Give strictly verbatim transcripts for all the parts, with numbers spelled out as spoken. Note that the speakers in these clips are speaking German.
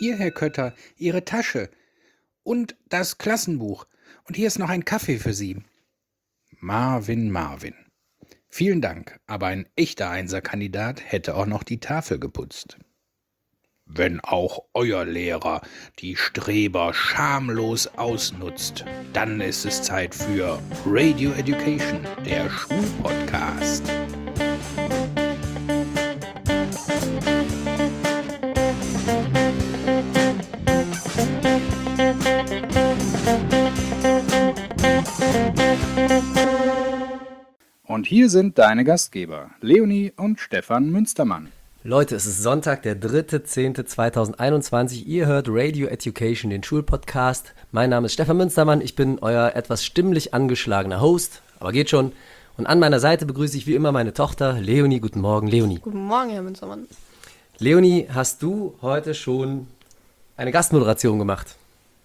Hier, Herr Kötter, Ihre Tasche und das Klassenbuch. Und hier ist noch ein Kaffee für Sie. Marvin, Marvin. Vielen Dank, aber ein echter Einserkandidat hätte auch noch die Tafel geputzt. Wenn auch euer Lehrer die Streber schamlos ausnutzt, dann ist es Zeit für Radio Education, der Schulpodcast. Und hier sind deine Gastgeber, Leonie und Stefan Münstermann. Leute, es ist Sonntag, der dritte zehnte zweitausendeinundzwanzig. Ihr hört Radio Education, den Schulpodcast. Mein Name ist Stefan Münstermann. Ich bin euer etwas stimmlich angeschlagener Host, aber geht schon. Und an meiner Seite begrüße ich wie immer meine Tochter Leonie. Guten Morgen, Leonie. Guten Morgen, Herr Münstermann. Leonie, hast du heute schon eine Gastmoderation gemacht?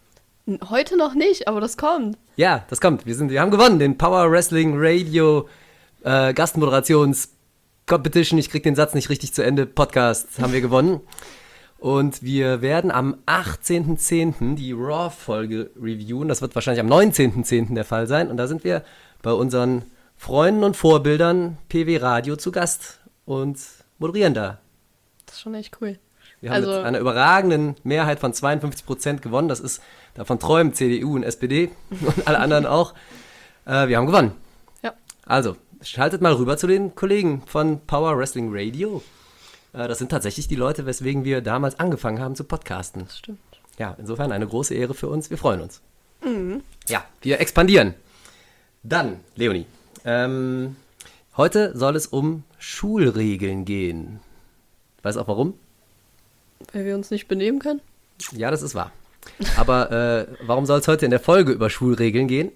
Heute noch nicht, aber das kommt. Ja, das kommt. Wir, sind, wir haben gewonnen, den Power Wrestling Radio äh, Gastmoderations Competition, ich krieg den Satz nicht richtig zu Ende, Podcast haben wir gewonnen. Und wir werden am achtzehnten zehnten die Raw-Folge reviewen. Das wird wahrscheinlich am neunzehnten zehnten der Fall sein. Und da sind wir bei unseren Freunden und Vorbildern P W Radio zu Gast und moderieren da. Das ist schon echt cool. Wir haben also, mit einer überragenden Mehrheit von zweiundfünfzig Prozent gewonnen. Das ist, davon träumen C D U und S P D und alle anderen auch. Äh, wir haben gewonnen. Ja. Also, schaltet mal rüber zu den Kollegen von Power Wrestling Radio. Äh, das sind tatsächlich die Leute, weswegen wir damals angefangen haben zu podcasten. Das stimmt. Ja, insofern eine große Ehre für uns. Wir freuen uns. Mhm. Ja, wir expandieren. Dann, Leonie, ähm, heute soll es um Schulregeln gehen. Weißt du auch warum? Weil wir uns nicht benehmen können? Ja, das ist wahr. Aber äh, warum soll es heute in der Folge über Schulregeln gehen?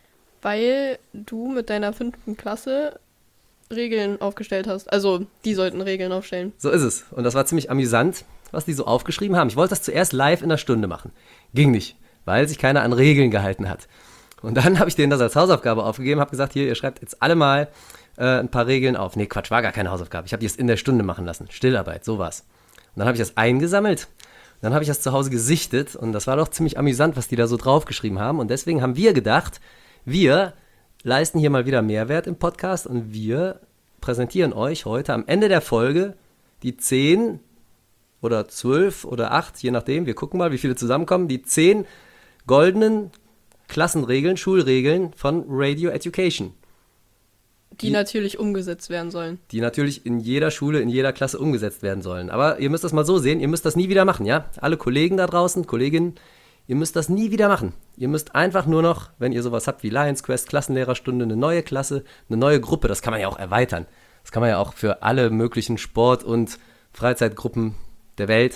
Weil du mit deiner fünften Klasse Regeln aufgestellt hast. Also, die sollten Regeln aufstellen. So ist es. Und das war ziemlich amüsant, was die so aufgeschrieben haben. Ich wollte das zuerst live in der Stunde machen. Ging nicht, weil sich keiner an Regeln gehalten hat. Und dann habe ich denen das als Hausaufgabe aufgegeben, habe gesagt, hier, ihr schreibt jetzt alle mal äh, ein paar Regeln auf. Nee, Quatsch, war gar keine Hausaufgabe. Ich habe die jetzt in der Stunde machen lassen. Stillarbeit, sowas. Und dann habe ich das eingesammelt. Und dann habe ich das zu Hause gesichtet. Und das war doch ziemlich amüsant, was die da so draufgeschrieben haben. Und deswegen haben wir gedacht, wir leisten hier mal wieder Mehrwert im Podcast und wir präsentieren euch heute am Ende der Folge die zehn oder zwölf oder acht, je nachdem, wir gucken mal, wie viele zusammenkommen, die zehn goldenen Klassenregeln, Schulregeln von Radio Education. Die, die natürlich umgesetzt werden sollen. Die natürlich in jeder Schule, in jeder Klasse umgesetzt werden sollen. Aber ihr müsst das mal so sehen, ihr müsst das nie wieder machen, ja? Alle Kollegen da draußen, Kolleginnen, ihr müsst das nie wieder machen. Ihr müsst einfach nur noch, wenn ihr sowas habt wie Lions Quest, Klassenlehrerstunde, eine neue Klasse, eine neue Gruppe, das kann man ja auch erweitern. Das kann man ja auch für alle möglichen Sport- und Freizeitgruppen der Welt.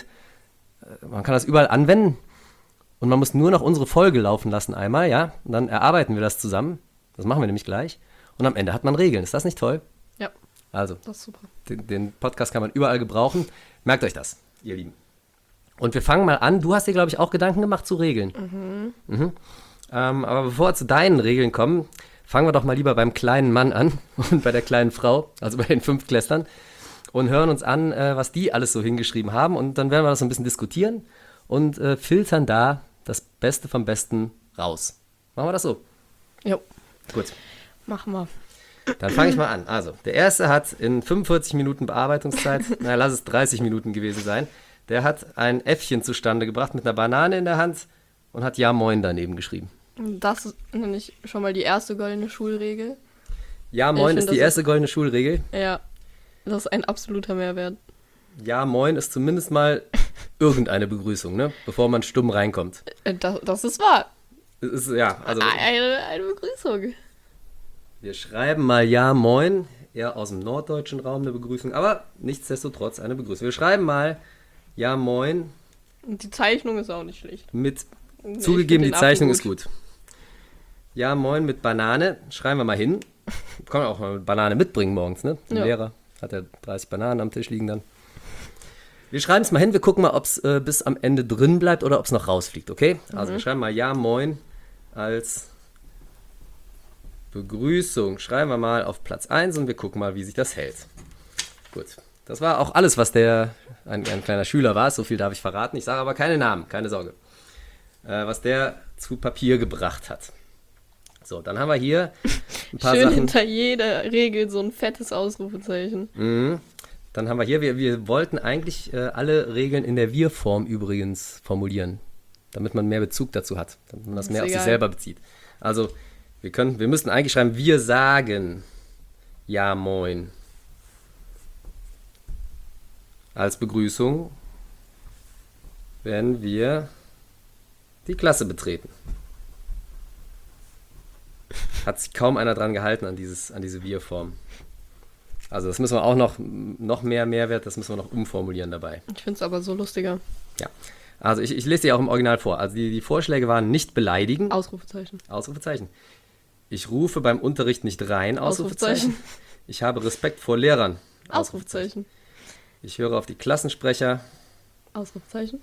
Man kann das überall anwenden und man muss nur noch unsere Folge laufen lassen einmal, ja? Und dann erarbeiten wir das zusammen. Das machen wir nämlich gleich. Und am Ende hat man Regeln. Ist das nicht toll? Ja. Also, das ist super. Den, den Podcast kann man überall gebrauchen. Merkt euch das, ihr Lieben. Und wir fangen mal an. Du hast dir, glaube ich, auch Gedanken gemacht zu Regeln. Mhm. Mhm. Ähm, aber bevor wir zu deinen Regeln kommen, fangen wir doch mal lieber beim kleinen Mann an und bei der kleinen Frau, also bei den Fünftklässlern, und hören uns an, äh, was die alles so hingeschrieben haben. Und dann werden wir das so ein bisschen diskutieren und äh, filtern da das Beste vom Besten raus. Machen wir das so? Jo. Gut. Machen wir. Dann fange ich mal an. Also, der erste hat in fünfundvierzig Minuten Bearbeitungszeit, naja, lass es dreißig Minuten gewesen sein, der hat ein Äffchen zustande gebracht mit einer Banane in der Hand und hat Ja Moin daneben geschrieben. Das ist nämlich schon mal die erste goldene Schulregel. Ja Moin Ich ist find, die das erste goldene Schulregel. Ja, das ist ein absoluter Mehrwert. Ja Moin ist zumindest mal irgendeine Begrüßung, ne? Bevor man stumm reinkommt. Äh, Das, das ist wahr. Es ist, ja, also Eine, eine Begrüßung. wir schreiben mal Ja Moin, eher aus dem norddeutschen Raum eine Begrüßung, aber nichtsdestotrotz eine Begrüßung. Wir schreiben mal Ja Moin. Und die Zeichnung ist auch nicht schlecht. Mit, Nee, zugegeben, ich die find den Zeichnung Affen ist gut. Ja Moin mit Banane, schreiben wir mal hin. Kann man auch mal Banane mitbringen morgens, ne? Der Ja. Lehrer hat ja dreißig Bananen am Tisch liegen dann. Wir schreiben es mal hin, wir gucken mal, ob es äh, bis am Ende drin bleibt oder ob es noch rausfliegt, okay? Also Mhm. wir schreiben mal Ja Moin als Begrüßung. Schreiben wir mal auf Platz eins und wir gucken mal, wie sich das hält. Gut, das war auch alles, was der ein, ein kleiner Schüler war es, so viel darf ich verraten. Ich sage aber keine Namen, keine Sorge. Äh, was der zu Papier gebracht hat. So, dann haben wir hier ein paar Schön Sachen. hinter jeder Regel so ein fettes Ausrufezeichen. Mhm. Dann haben wir hier, wir, wir wollten eigentlich äh, alle Regeln in der Wir-Form übrigens formulieren, damit man mehr Bezug dazu hat, damit man das Ist mehr auf sich egal. selber bezieht. Also, wir können, wir müssten eigentlich schreiben, wir sagen ja moin als Begrüßung, wenn wir die Klasse betreten. Hat sich kaum einer dran gehalten an, dieses, an diese Wir-Form. Also das müssen wir auch noch, noch mehr Mehrwert, das müssen wir noch umformulieren dabei. Ich finde es aber so lustiger. Ja, also ich, ich lese dir auch im Original vor. Also die, die Vorschläge waren nicht beleidigen, Ausrufezeichen. Ausrufezeichen. Ich rufe beim Unterricht nicht rein, Ausrufezeichen. Ausrufezeichen. Ich habe Respekt vor Lehrern, Ausrufezeichen. Ich höre auf die Klassensprecher, Ausrufezeichen.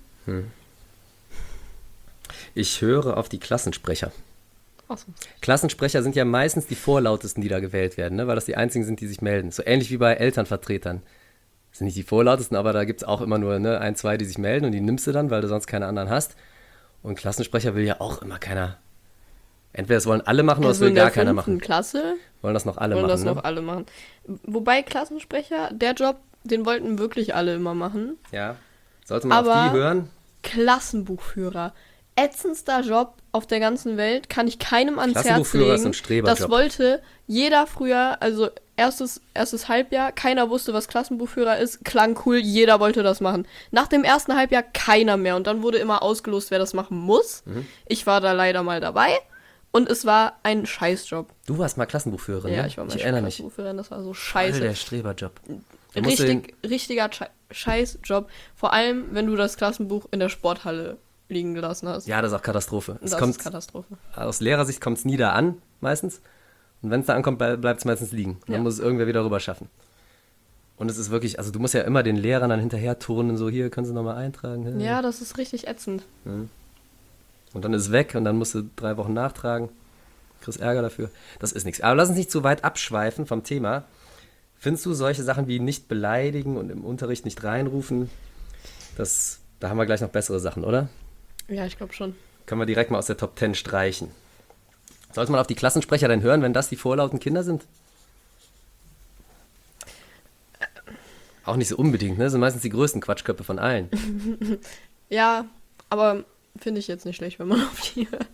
ich höre auf die Klassensprecher. Ausrufezeichen. Klassensprecher sind ja meistens die vorlautesten, die da gewählt werden, ne? Weil das die einzigen sind, die sich melden. So ähnlich wie bei Elternvertretern. Das sind nicht die vorlautesten, aber da gibt es auch immer nur ne, ein, zwei, die sich melden und die nimmst du dann, weil du sonst keine anderen hast. Und Klassensprecher will ja auch immer keiner. Entweder das wollen alle machen oder das Also will in gar der keiner fünften machen. Klasse Wollen das noch alle wollen machen, das ne? noch alle machen. Wobei Klassensprecher, der Job, den wollten wirklich alle immer machen. Ja. Sollte man auf Aber- die hören? Klassenbuchführer. Ätzendster Job auf der ganzen Welt, kann ich keinem ans Herz Klassenbuchführer ist legen. ein Streberjob. Das wollte jeder früher, also erstes, erstes Halbjahr, keiner wusste, was Klassenbuchführer ist, klang cool, jeder wollte das machen. Nach dem ersten Halbjahr keiner mehr und dann wurde immer ausgelost, wer das machen muss. Mhm. Ich war da leider mal dabei und es war ein Scheißjob. Du warst mal Klassenbuchführerin, Ja, ne? ich war mal ich erinnere mich. Klassenbuchführerin, das war so Voll scheiße. der Streberjob. Du musst den- Richtig, richtiger Schei- Scheißjob. Vor allem, wenn du das Klassenbuch in der Sporthalle liegen gelassen hast. Ja, das ist auch Katastrophe. Es das kommt, ist Katastrophe. aus Lehrersicht kommt es nie da an, meistens. Und wenn es da ankommt, bleibt es meistens liegen. Dann Ja. muss es irgendwer wieder rüber schaffen. Und es ist wirklich, also du musst ja immer den Lehrern dann hinterher turnen, so hier, können Sie nochmal eintragen. Ja, das ist richtig ätzend. Und dann ist es weg und dann musst du drei Wochen nachtragen. Kriegst Ärger dafür. Das ist nichts. Aber lass uns nicht zu weit abschweifen vom Thema. Findest du solche Sachen wie nicht beleidigen und im Unterricht nicht reinrufen, das, da haben wir gleich noch bessere Sachen, oder? Ja, ich glaube schon. Können wir direkt mal aus der Top Ten streichen. Sollte man auf die Klassensprecher denn hören, wenn das die vorlauten Kinder sind? Auch nicht so unbedingt, ne? Das sind meistens die größten Quatschköpfe von allen. Ja, aber finde ich jetzt nicht schlecht, wenn man auf die hört.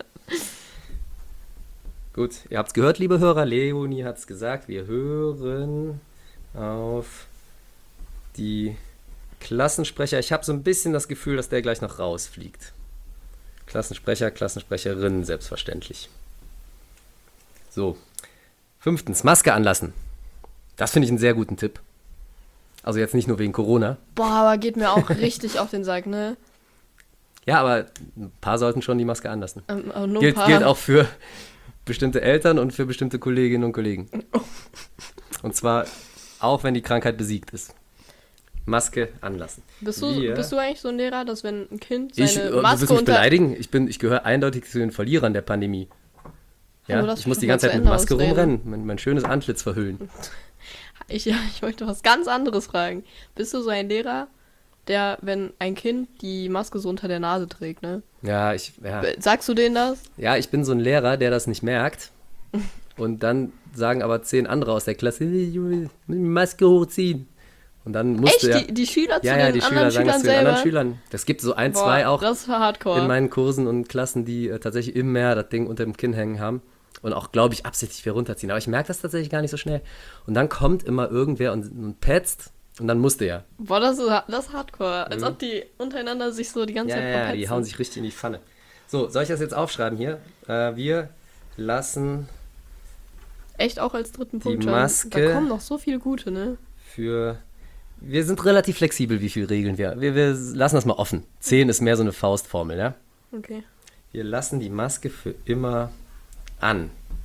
Gut, ihr habt's gehört, liebe Hörer. Leonie hat's gesagt. Wir hören auf die Klassensprecher. Ich habe so ein bisschen das Gefühl, dass der gleich noch rausfliegt. Klassensprecher, Klassensprecherinnen, selbstverständlich. So. Fünftens, Maske anlassen. Das finde ich einen sehr guten Tipp. Also jetzt nicht nur wegen Corona. Boah, aber geht mir auch richtig auf den Sack, ne? Ja, aber ein paar sollten schon die Maske anlassen. Ähm, aber nur ein Gilt, paar. gilt auch für bestimmte Eltern und für bestimmte Kolleginnen und Kollegen. Und zwar auch, wenn die Krankheit besiegt ist. Maske anlassen. Bist du, Wir- bist du eigentlich so ein Lehrer, dass wenn ein Kind Ich, seine äh, du Maske willst mich unter... beleidigen? Ich, bin, ich gehöre eindeutig zu den Verlierern der Pandemie. Ja? Aber lass Ich muss mich die mal ganze zu Zeit mit Ende Maske ausreden. rumrennen, mein, mein schönes Antlitz verhüllen. Ich, ja, ich möchte was ganz anderes fragen. Bist du so ein Lehrer, der, wenn ein Kind die Maske so unter der Nase trägt, ne? Ja, ich, ja. Sagst du denen das? ja, ich bin so ein Lehrer, der das nicht merkt. Und dann sagen aber zehn andere aus der Klasse, "Hey, Junge, die Maske hochziehen. Und dann musst Echt? du ja... Die, die Schüler zu ja, ja, den die anderen Schüler sagen das Schülern zu den selber? anderen Schülern. Das gibt so ein, Boah, zwei auch das war Hardcore. in meinen Kursen und Klassen, die äh, tatsächlich im Meer das Ding unter dem Kinn hängen haben und auch, glaube ich, absichtlich wieder runterziehen. Aber ich merke das tatsächlich gar nicht so schnell. Und dann kommt immer irgendwer und, und petzt und dann musste ja. Boah, das ist, das ist Hardcore. Als ob die untereinander sich so die ganze Ja, Zeit ja, ja, verpetzen. die hauen sich richtig in die Pfanne. So, soll ich das jetzt aufschreiben hier? Äh, wir lassen Echt auch als dritten Punkt schon. Maske- Da kommen noch so viele gute, ne? für... Wir sind relativ flexibel, wie viele Regeln wir... Wir, wir lassen das mal offen. Zehn ist mehr so eine Faustformel, ja? Okay. Wir lassen die Maske für immer an.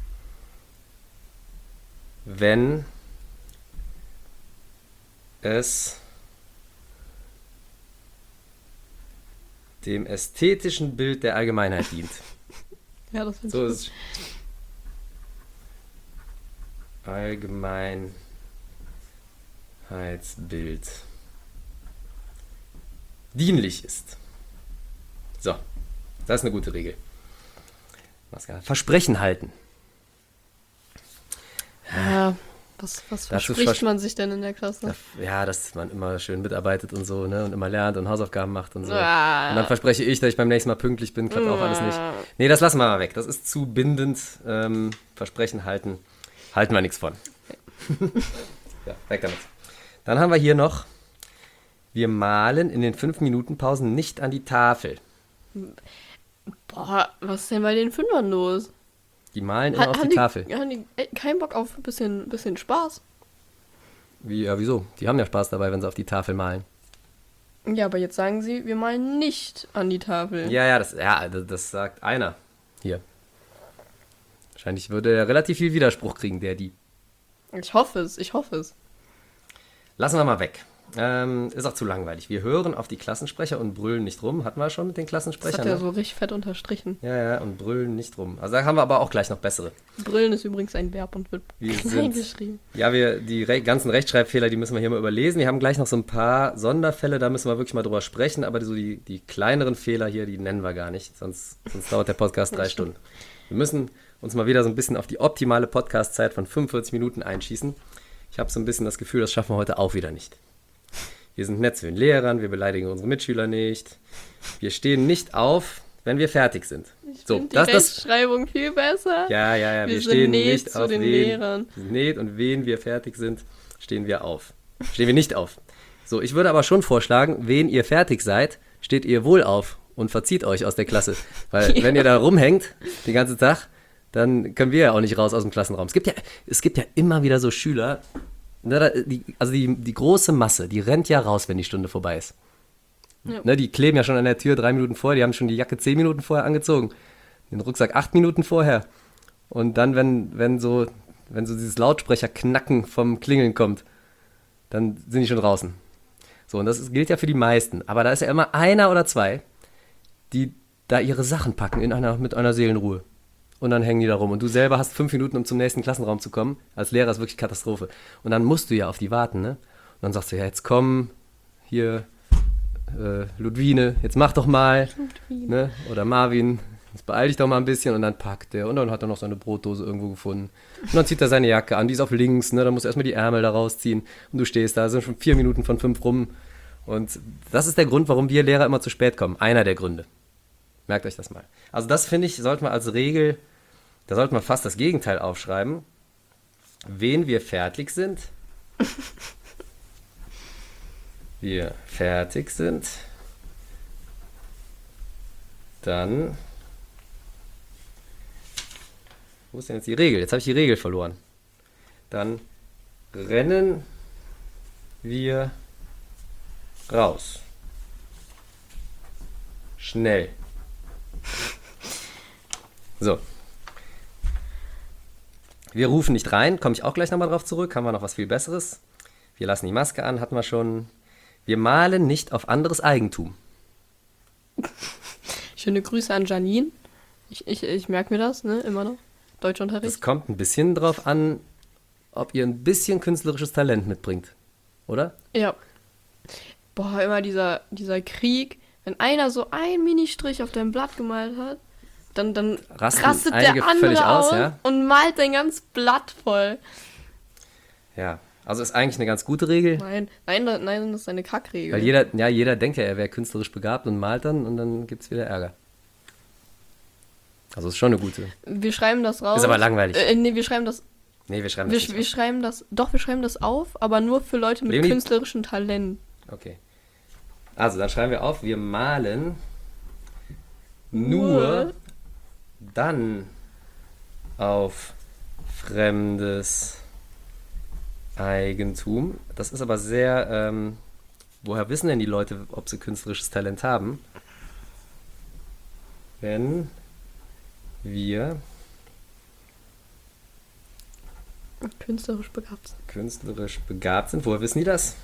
Wenn es dem ästhetischen Bild der Allgemeinheit dient. Ja, das finde So ich ist es. Allgemeinheitsbild dienlich ist. So, das ist eine gute Regel. Versprechen halten. Ja, was, was Dazu verspricht vers- man sich denn in der Klasse? Ja, dass man immer schön mitarbeitet und so, ne? Und immer lernt und Hausaufgaben macht und so. Ah. Und dann verspreche ich, dass ich beim nächsten Mal pünktlich bin, klappt auch alles nicht. Nee, das lassen wir mal weg. Das ist zu bindend. Ähm, Versprechen halten. Halten wir nichts von. Ja, weg damit. Dann haben wir hier noch, wir malen in den fünf Minuten Pausen nicht an die Tafel. Boah, was ist denn bei den Fünfern los? Die malen immer Ha- auf haben die Tafel. Haben die äh, keinen Bock auf ein bisschen, bisschen Spaß? Wie, ja, wieso? Die haben ja Spaß dabei, wenn sie auf die Tafel malen. Ja, aber jetzt sagen sie, wir malen nicht an die Tafel. Ja, ja, das, ja, das das sagt einer hier. Wahrscheinlich würde er relativ viel Widerspruch kriegen, der, die. Ich hoffe es, ich hoffe es. Lassen wir mal weg. Ähm, ist auch zu langweilig. Wir hören auf die Klassensprecher und brüllen nicht rum. Hatten wir schon mit den Das Klassensprechern? hat er Ne? so richtig fett unterstrichen. Ja, ja, und brüllen nicht rum. Also da haben wir aber auch gleich noch bessere. Brüllen ist übrigens ein Verb und wird Wir klein sind- geschrieben. Ja, wir, die re ganzen Rechtschreibfehler, die müssen wir hier mal überlesen. Wir haben gleich noch so ein paar Sonderfälle, da müssen wir wirklich mal drüber sprechen. Aber so die, die kleineren Fehler hier, die nennen wir gar nicht. Sonst, sonst dauert der Podcast drei Stunden. Wir müssen uns mal wieder so ein bisschen auf die optimale Podcast-Zeit von fünfundvierzig Minuten einschießen. Ich habe so ein bisschen das Gefühl, das schaffen wir heute auch wieder nicht. Wir sind nett zu den Lehrern, wir beleidigen unsere Mitschüler nicht. Wir stehen nicht auf, wenn wir fertig sind. Ich So, finde die das, das, Rechtschreibung viel besser. ja, ja, ja, wir, Wir sind stehen nett nicht zu auf den wen, Lehrern. wir sind nett und wen wir fertig sind, stehen wir auf. Stehen wir nicht auf. So, ich würde aber schon vorschlagen, wen ihr fertig seid, steht ihr wohl auf und verzieht euch aus der Klasse. Weil Ja. wenn ihr da rumhängt den ganzen Tag, dann können wir ja auch nicht raus aus dem Klassenraum. Es gibt ja, es gibt ja immer wieder so Schüler, ne, da- die, also die, die große Masse, die rennt ja raus, wenn die Stunde vorbei ist. Ja. Ne, die kleben ja schon an der Tür drei Minuten vorher, die haben schon die Jacke zehn Minuten vorher angezogen, den Rucksack acht Minuten vorher. Und dann, wenn, wenn so, wenn so dieses Lautsprecherknacken vom Klingeln kommt, dann sind die schon draußen. So, und das ist, gilt ja für die meisten. Aber da ist ja immer einer oder zwei, die da ihre Sachen packen in einer, mit einer Seelenruhe. Und dann hängen die da rum. Und du selber hast fünf Minuten, um zum nächsten Klassenraum zu kommen. Als Lehrer ist wirklich Katastrophe. Und dann musst du ja auf die warten, ne? Und dann sagst du, ja, jetzt komm, hier, äh, Ludwine, jetzt mach doch mal. Ne? Oder Marvin, jetzt beeil dich doch mal ein bisschen. Und dann packt der. Und dann hat er noch seine Brotdose irgendwo gefunden. Und dann zieht er seine Jacke an, die ist auf links, ne? Dann musst du erstmal die Ärmel da rausziehen. Und du stehst da, sind schon vier Minuten von fünf rum. Und das ist der Grund, warum wir Lehrer immer zu spät kommen. Einer der Gründe. Merkt euch das mal. Also das, finde ich, sollte man als Regel, da sollte man fast das Gegenteil aufschreiben. Wen wir fertig sind. Wir fertig sind. Dann. Wo ist denn jetzt die Regel? Jetzt habe ich die Regel verloren. Dann rennen wir raus. Schnell. So. Wir rufen nicht rein, komme ich auch gleich nochmal drauf zurück. Haben wir noch was viel Besseres? Wir lassen die Maske an, hatten wir schon. Wir malen nicht auf anderes Eigentum. Schöne Grüße an Janine. Ich, ich, ich merke mir das, ne? Immer noch. Deutschunterricht. Das kommt ein bisschen drauf an, ob ihr ein bisschen künstlerisches Talent mitbringt. Oder? Ja. Boah, immer dieser, dieser Krieg. Wenn einer so einen Ministrich auf dein Blatt gemalt hat, dann, dann Rasten rastet einige der andere völlig aus, aus ja? und malt dein ganz Blatt voll. Ja. Also ist eigentlich eine ganz gute Regel. Nein, nein, da- nein, das ist eine Kackregel. Weil jeder, ja, jeder denkt ja, er wäre künstlerisch begabt und malt dann und dann gibt es wieder Ärger. Also ist schon eine gute. Wir schreiben das raus. Ist aber langweilig. Äh, nee, wir schreiben das. Nee, wir schreiben Wir, das wir nicht. schreiben das. Doch, wir schreiben das auf, aber nur für Leute mit Leonie? künstlerischem Talent. Auf. Okay. Also dann schreiben wir auf, wir malen nur Nur. dann auf fremdes Eigentum. Das ist aber sehr, ähm, woher wissen denn die Leute, ob sie künstlerisches Talent haben? Wenn wir Künstlerisch begabt sind. künstlerisch begabt sind, woher wissen die das?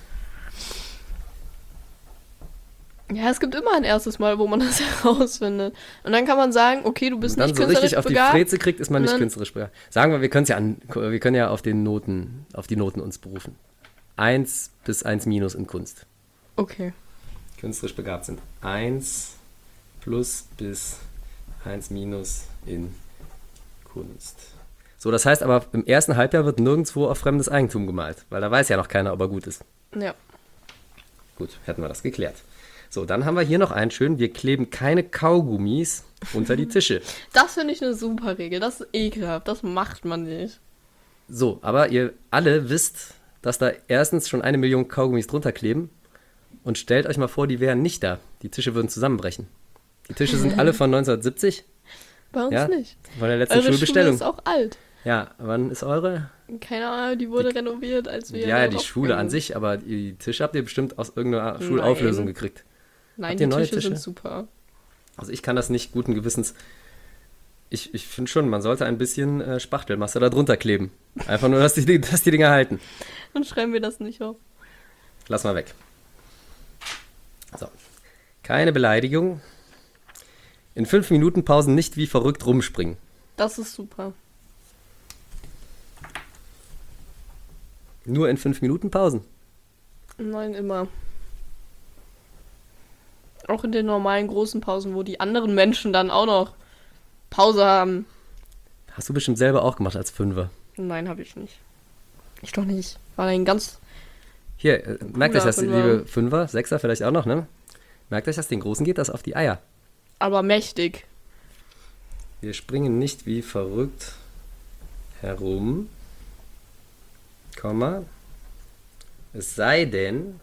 Ja, es gibt immer ein erstes Mal, wo man das herausfindet. Und dann kann man sagen, okay, du bist Und dann nicht so künstlerisch richtig auf die begabt. Fräze kriegt, ist man Und nicht dann- künstlerisch begabt. Sagen wir, wir können ja an, wir können ja auf den Noten, auf die Noten uns berufen. Eins bis eins minus in Kunst. Okay. künstlerisch begabt sind. eins plus bis eins minus in Kunst. So, das heißt aber, im ersten Halbjahr wird nirgendwo auf fremdes Eigentum gemalt, weil da weiß ja noch keiner, ob er gut ist. Ja. Gut, hätten wir das geklärt. So, dann haben wir hier noch einen schönen, wir kleben keine Kaugummis unter die Tische. Das finde ich eine super Regel. Das ist ekelhaft. Das macht man nicht. So, aber ihr alle wisst, dass da erstens schon eine Million Kaugummis drunter kleben und stellt euch mal vor, die wären nicht da. Die Tische würden zusammenbrechen. Die Tische sind alle von neunzehnhundertsiebzig, Bei uns ja, nicht. von der letzten Eure Schulbestellung. Schule ist auch alt. Ja, wann ist eure? Keine Ahnung, die wurde renoviert, als wir... Ja, ja, die dort Schule an aufgegangen sich, aber die Tische habt ihr bestimmt aus irgendeiner Nein. Schulauflösung gekriegt. Nein, Habt die ihr neue Tische, Tische? sind super. Also ich kann das nicht guten Gewissens. Ich, ich finde schon, man sollte ein bisschen äh, Spachtelmasse da drunter kleben. Einfach nur, dass die, dass die Dinger halten. Dann schreiben wir das nicht auf. Lass mal weg. So. Keine Beleidigung. In fünf Minuten Pausen nicht wie verrückt rumspringen. Das ist super. Nur in fünf Minuten Pausen. Nein, immer. Auch in den normalen großen Pausen, wo die anderen Menschen dann auch noch Pause haben. Hast du bestimmt selber auch gemacht als Fünfer. Nein, habe ich nicht. Ich doch nicht. War ein ganz... Hier, äh, merkt euch das, Fünfer. liebe Fünfer, Sechser vielleicht auch noch, ne? Merkt euch das, den Großen geht das auf die Eier. Aber mächtig. Wir springen nicht wie verrückt herum, Komma, es sei denn,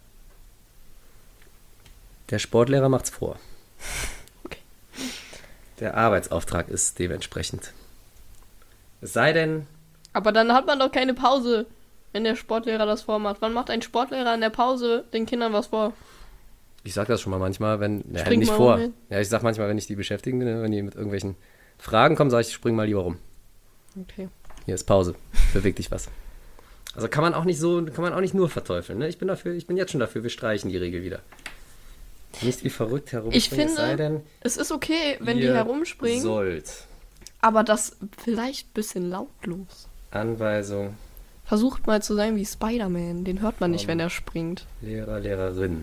der Sportlehrer macht's vor. Okay. Der Arbeitsauftrag ist dementsprechend. Es sei denn, Aber dann hat man doch keine Pause, wenn der Sportlehrer das vormacht. Wann macht ein Sportlehrer in der Pause den Kindern was vor? ich sag das schon mal manchmal, wenn, ja, Spring nicht mal vor. rum. Ja, ich sag manchmal, wenn ich die beschäftigen bin, wenn die mit irgendwelchen Fragen kommen, sage ich, spring mal lieber rum. Okay. Hier ist Pause. Beweg dich was. Also kann man auch nicht so, kann man auch nicht nur verteufeln. Ne? Ich bin dafür, ich bin jetzt schon dafür, wir streichen die Regel wieder. Nicht wie verrückt herumspringen, Ich finde, es sei denn, es ist okay, wenn die ihr herumspringen, sollt. aber das vielleicht ein bisschen lautlos. Anweisung, Versucht mal zu sein wie Spider-Man. Den hört man nicht, wenn er springt. Lehrer, Lehrerin.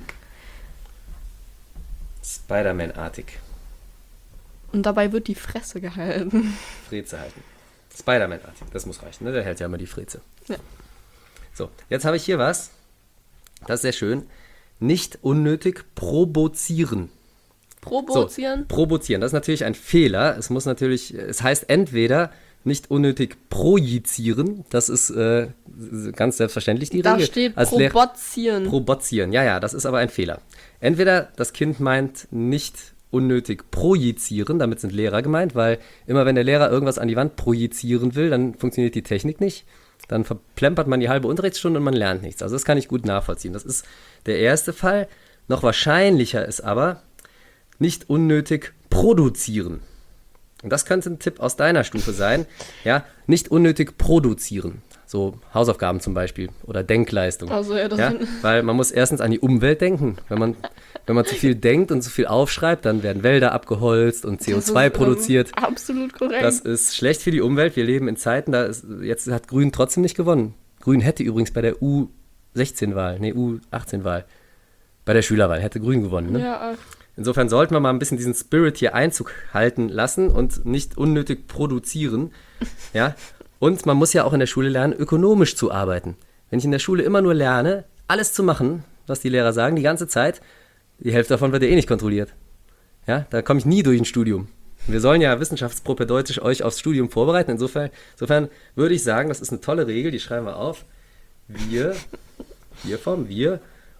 Spider-Man-artig. Und dabei wird die Fresse gehalten. Freze halten. Spider-Man-artig, das muss reichen, ne? Der hält ja immer die Freze. Ja. So, jetzt habe ich hier was. Das ist sehr schön. Nicht unnötig provozieren. Provozieren. So, provozieren, das ist natürlich ein Fehler. Es muss natürlich, es heißt entweder nicht unnötig projizieren, das ist äh, ganz selbstverständlich die Da Regel. steht Als Lehr- provozieren. Provozieren, ja, ja, das ist aber ein Fehler. Entweder das Kind meint nicht unnötig projizieren, damit sind Lehrer gemeint, weil immer wenn der Lehrer irgendwas an die Wand projizieren will, dann funktioniert die Technik nicht. Dann verplempert man die halbe Unterrichtsstunde und man lernt nichts. Also das kann ich gut nachvollziehen. Das ist der erste Fall. Noch wahrscheinlicher ist aber nicht unnötig produzieren. Und das könnte ein Tipp aus deiner Stufe sein. Ja, nicht unnötig produzieren. So Hausaufgaben zum Beispiel oder Denkleistung. Also, ja, das ja, sind- weil man muss erstens an die Umwelt denken. Wenn man, wenn man zu viel denkt und zu viel aufschreibt, dann werden Wälder abgeholzt und C O zwei Das ist, produziert. Ähm, absolut korrekt. Das ist schlecht für die Umwelt. Wir leben in Zeiten, da ist, jetzt hat Grün trotzdem nicht gewonnen. Grün hätte übrigens bei der U sechzehn-Wahl, nee, U achtzehn-Wahl, bei der Schülerwahl, hätte Grün gewonnen. Ne? ja, äh, Insofern sollten wir mal ein bisschen diesen Spirit hier Einzug halten lassen und nicht unnötig produzieren. Ja? Und man muss ja auch in der Schule lernen, ökonomisch zu arbeiten. Wenn ich in der Schule immer nur lerne, alles zu machen, was die Lehrer sagen, die ganze Zeit, die Hälfte davon wird ja eh nicht kontrolliert. Ja? Da komme ich nie durch ein Studium. Wir sollen ja wissenschaftspropedeutisch euch aufs Studium vorbereiten. Insofern, insofern würde ich sagen, das ist eine tolle Regel, die schreiben wir auf. Wir, hier vom wir,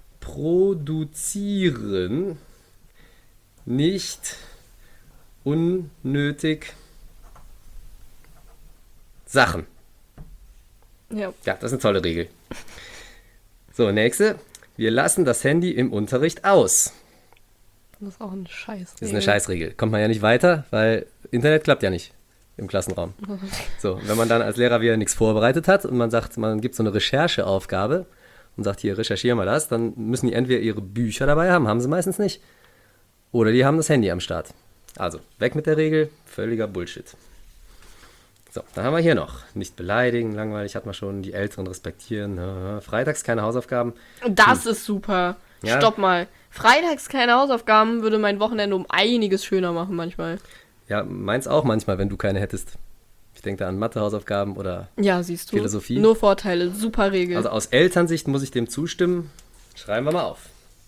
produzieren nicht unnötig Sachen. ja. Ja, das ist eine tolle Regel. So, nächste. Wir lassen das Handy im Unterricht aus. Das ist auch ein Scheiß. Das ist eine Scheißregel. Kommt man ja nicht weiter, weil Internet klappt ja nicht im Klassenraum. So, wenn man dann als Lehrer wieder nichts vorbereitet hat und man sagt, man gibt so eine Rechercheaufgabe und sagt, hier, recherchiere mal das, dann müssen die entweder ihre Bücher dabei haben, haben sie meistens nicht, oder die haben das Handy am Start. Also, weg mit der Regel, völliger Bullshit. So, dann haben wir hier noch. Nicht beleidigen, langweilig hat man schon, die Älteren respektieren. Freitags keine Hausaufgaben. Das ist super. Ja. Stopp mal. Freitags keine Hausaufgaben würde mein Wochenende um einiges schöner machen manchmal. Ja, meins auch manchmal, wenn du keine hättest. Ich denke da an Mathe-Hausaufgaben oder Ja, siehst du. Philosophie. Nur Vorteile, super Regel. Also aus Elternsicht muss ich dem zustimmen. Schreiben wir mal auf.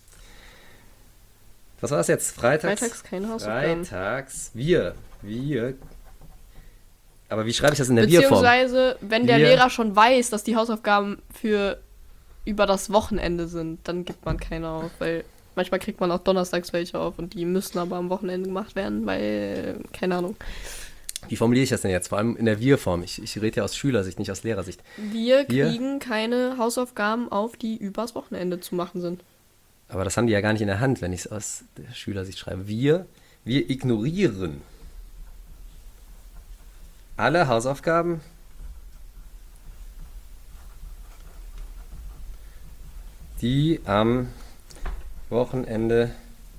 Was war das jetzt? Freitags? Freitags keine Hausaufgaben. Freitags. Wir. Wir. Aber wie schreibe ich das in der Wir-Form? Beziehungsweise, wenn der Wir- Lehrer schon weiß, dass die Hausaufgaben für über das Wochenende sind, dann gibt man keine auf, weil manchmal kriegt man auch donnerstags welche auf und die müssen aber am Wochenende gemacht werden, weil, keine Ahnung. Wie formuliere ich das denn jetzt? Vor allem in der Wir-Form. Ich, ich rede ja aus Schülersicht, nicht aus Lehrersicht. Wir Wir- kriegen keine Hausaufgaben auf, die übers Wochenende zu machen sind. Aber das haben die ja gar nicht in der Hand, wenn ich es aus der Schülersicht schreibe. Wir, wir ignorieren alle Hausaufgaben, die am Wochenende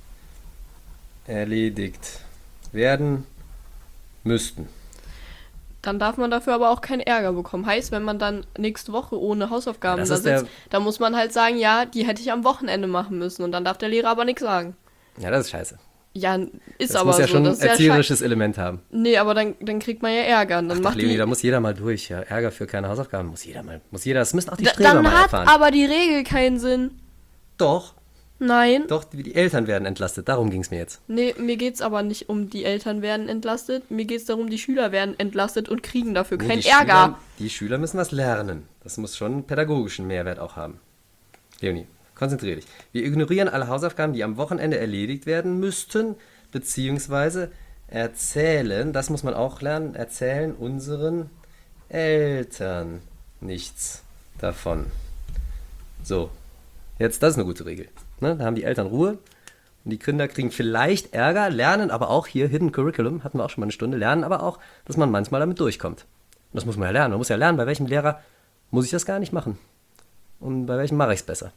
erledigt werden müssten. Dann darf man dafür aber auch keinen Ärger bekommen. Heißt, wenn man dann nächste Woche ohne Hausaufgaben Ja, das da ist der- sitzt, dann muss man halt sagen, ja, die hätte ich am Wochenende machen müssen. Und dann darf der Lehrer aber nichts sagen. Ja, das ist scheiße. Ja, ist Das aber muss ja so. schon das ein ist ja schei- erzieherisches Element haben. Nee, aber dann, dann kriegt man ja Ärger. Und dann Ach, macht Leonie, die, da muss jeder mal durch. Ja. Ärger für keine Hausaufgaben muss jeder mal. Muss jeder, das müssen auch die Da- Streber dann mal hat erfahren. aber die Regel keinen Sinn. Doch, Nein. doch, die, die Eltern werden entlastet. Darum ging es mir jetzt. Nee, mir geht's aber nicht um die Eltern werden entlastet. Mir geht's darum, die Schüler werden entlastet und kriegen dafür Nee, keinen die Ärger. Schüler, die Schüler müssen was lernen. Das muss schon einen pädagogischen Mehrwert auch haben. Leonie, konzentriere dich. Wir ignorieren alle Hausaufgaben, die am Wochenende erledigt werden müssten, beziehungsweise erzählen, das muss man auch lernen, erzählen unseren Eltern nichts davon. So, jetzt, das ist eine gute Regel. Ne? Da haben die Eltern Ruhe und die Kinder kriegen vielleicht Ärger, lernen aber auch hier, Hidden Curriculum, hatten wir auch schon mal eine Stunde, lernen aber auch, dass man manchmal damit durchkommt. Und das muss man ja lernen. Man muss ja lernen, bei welchem Lehrer muss ich das gar nicht machen. Und bei welchem mache ich es besser.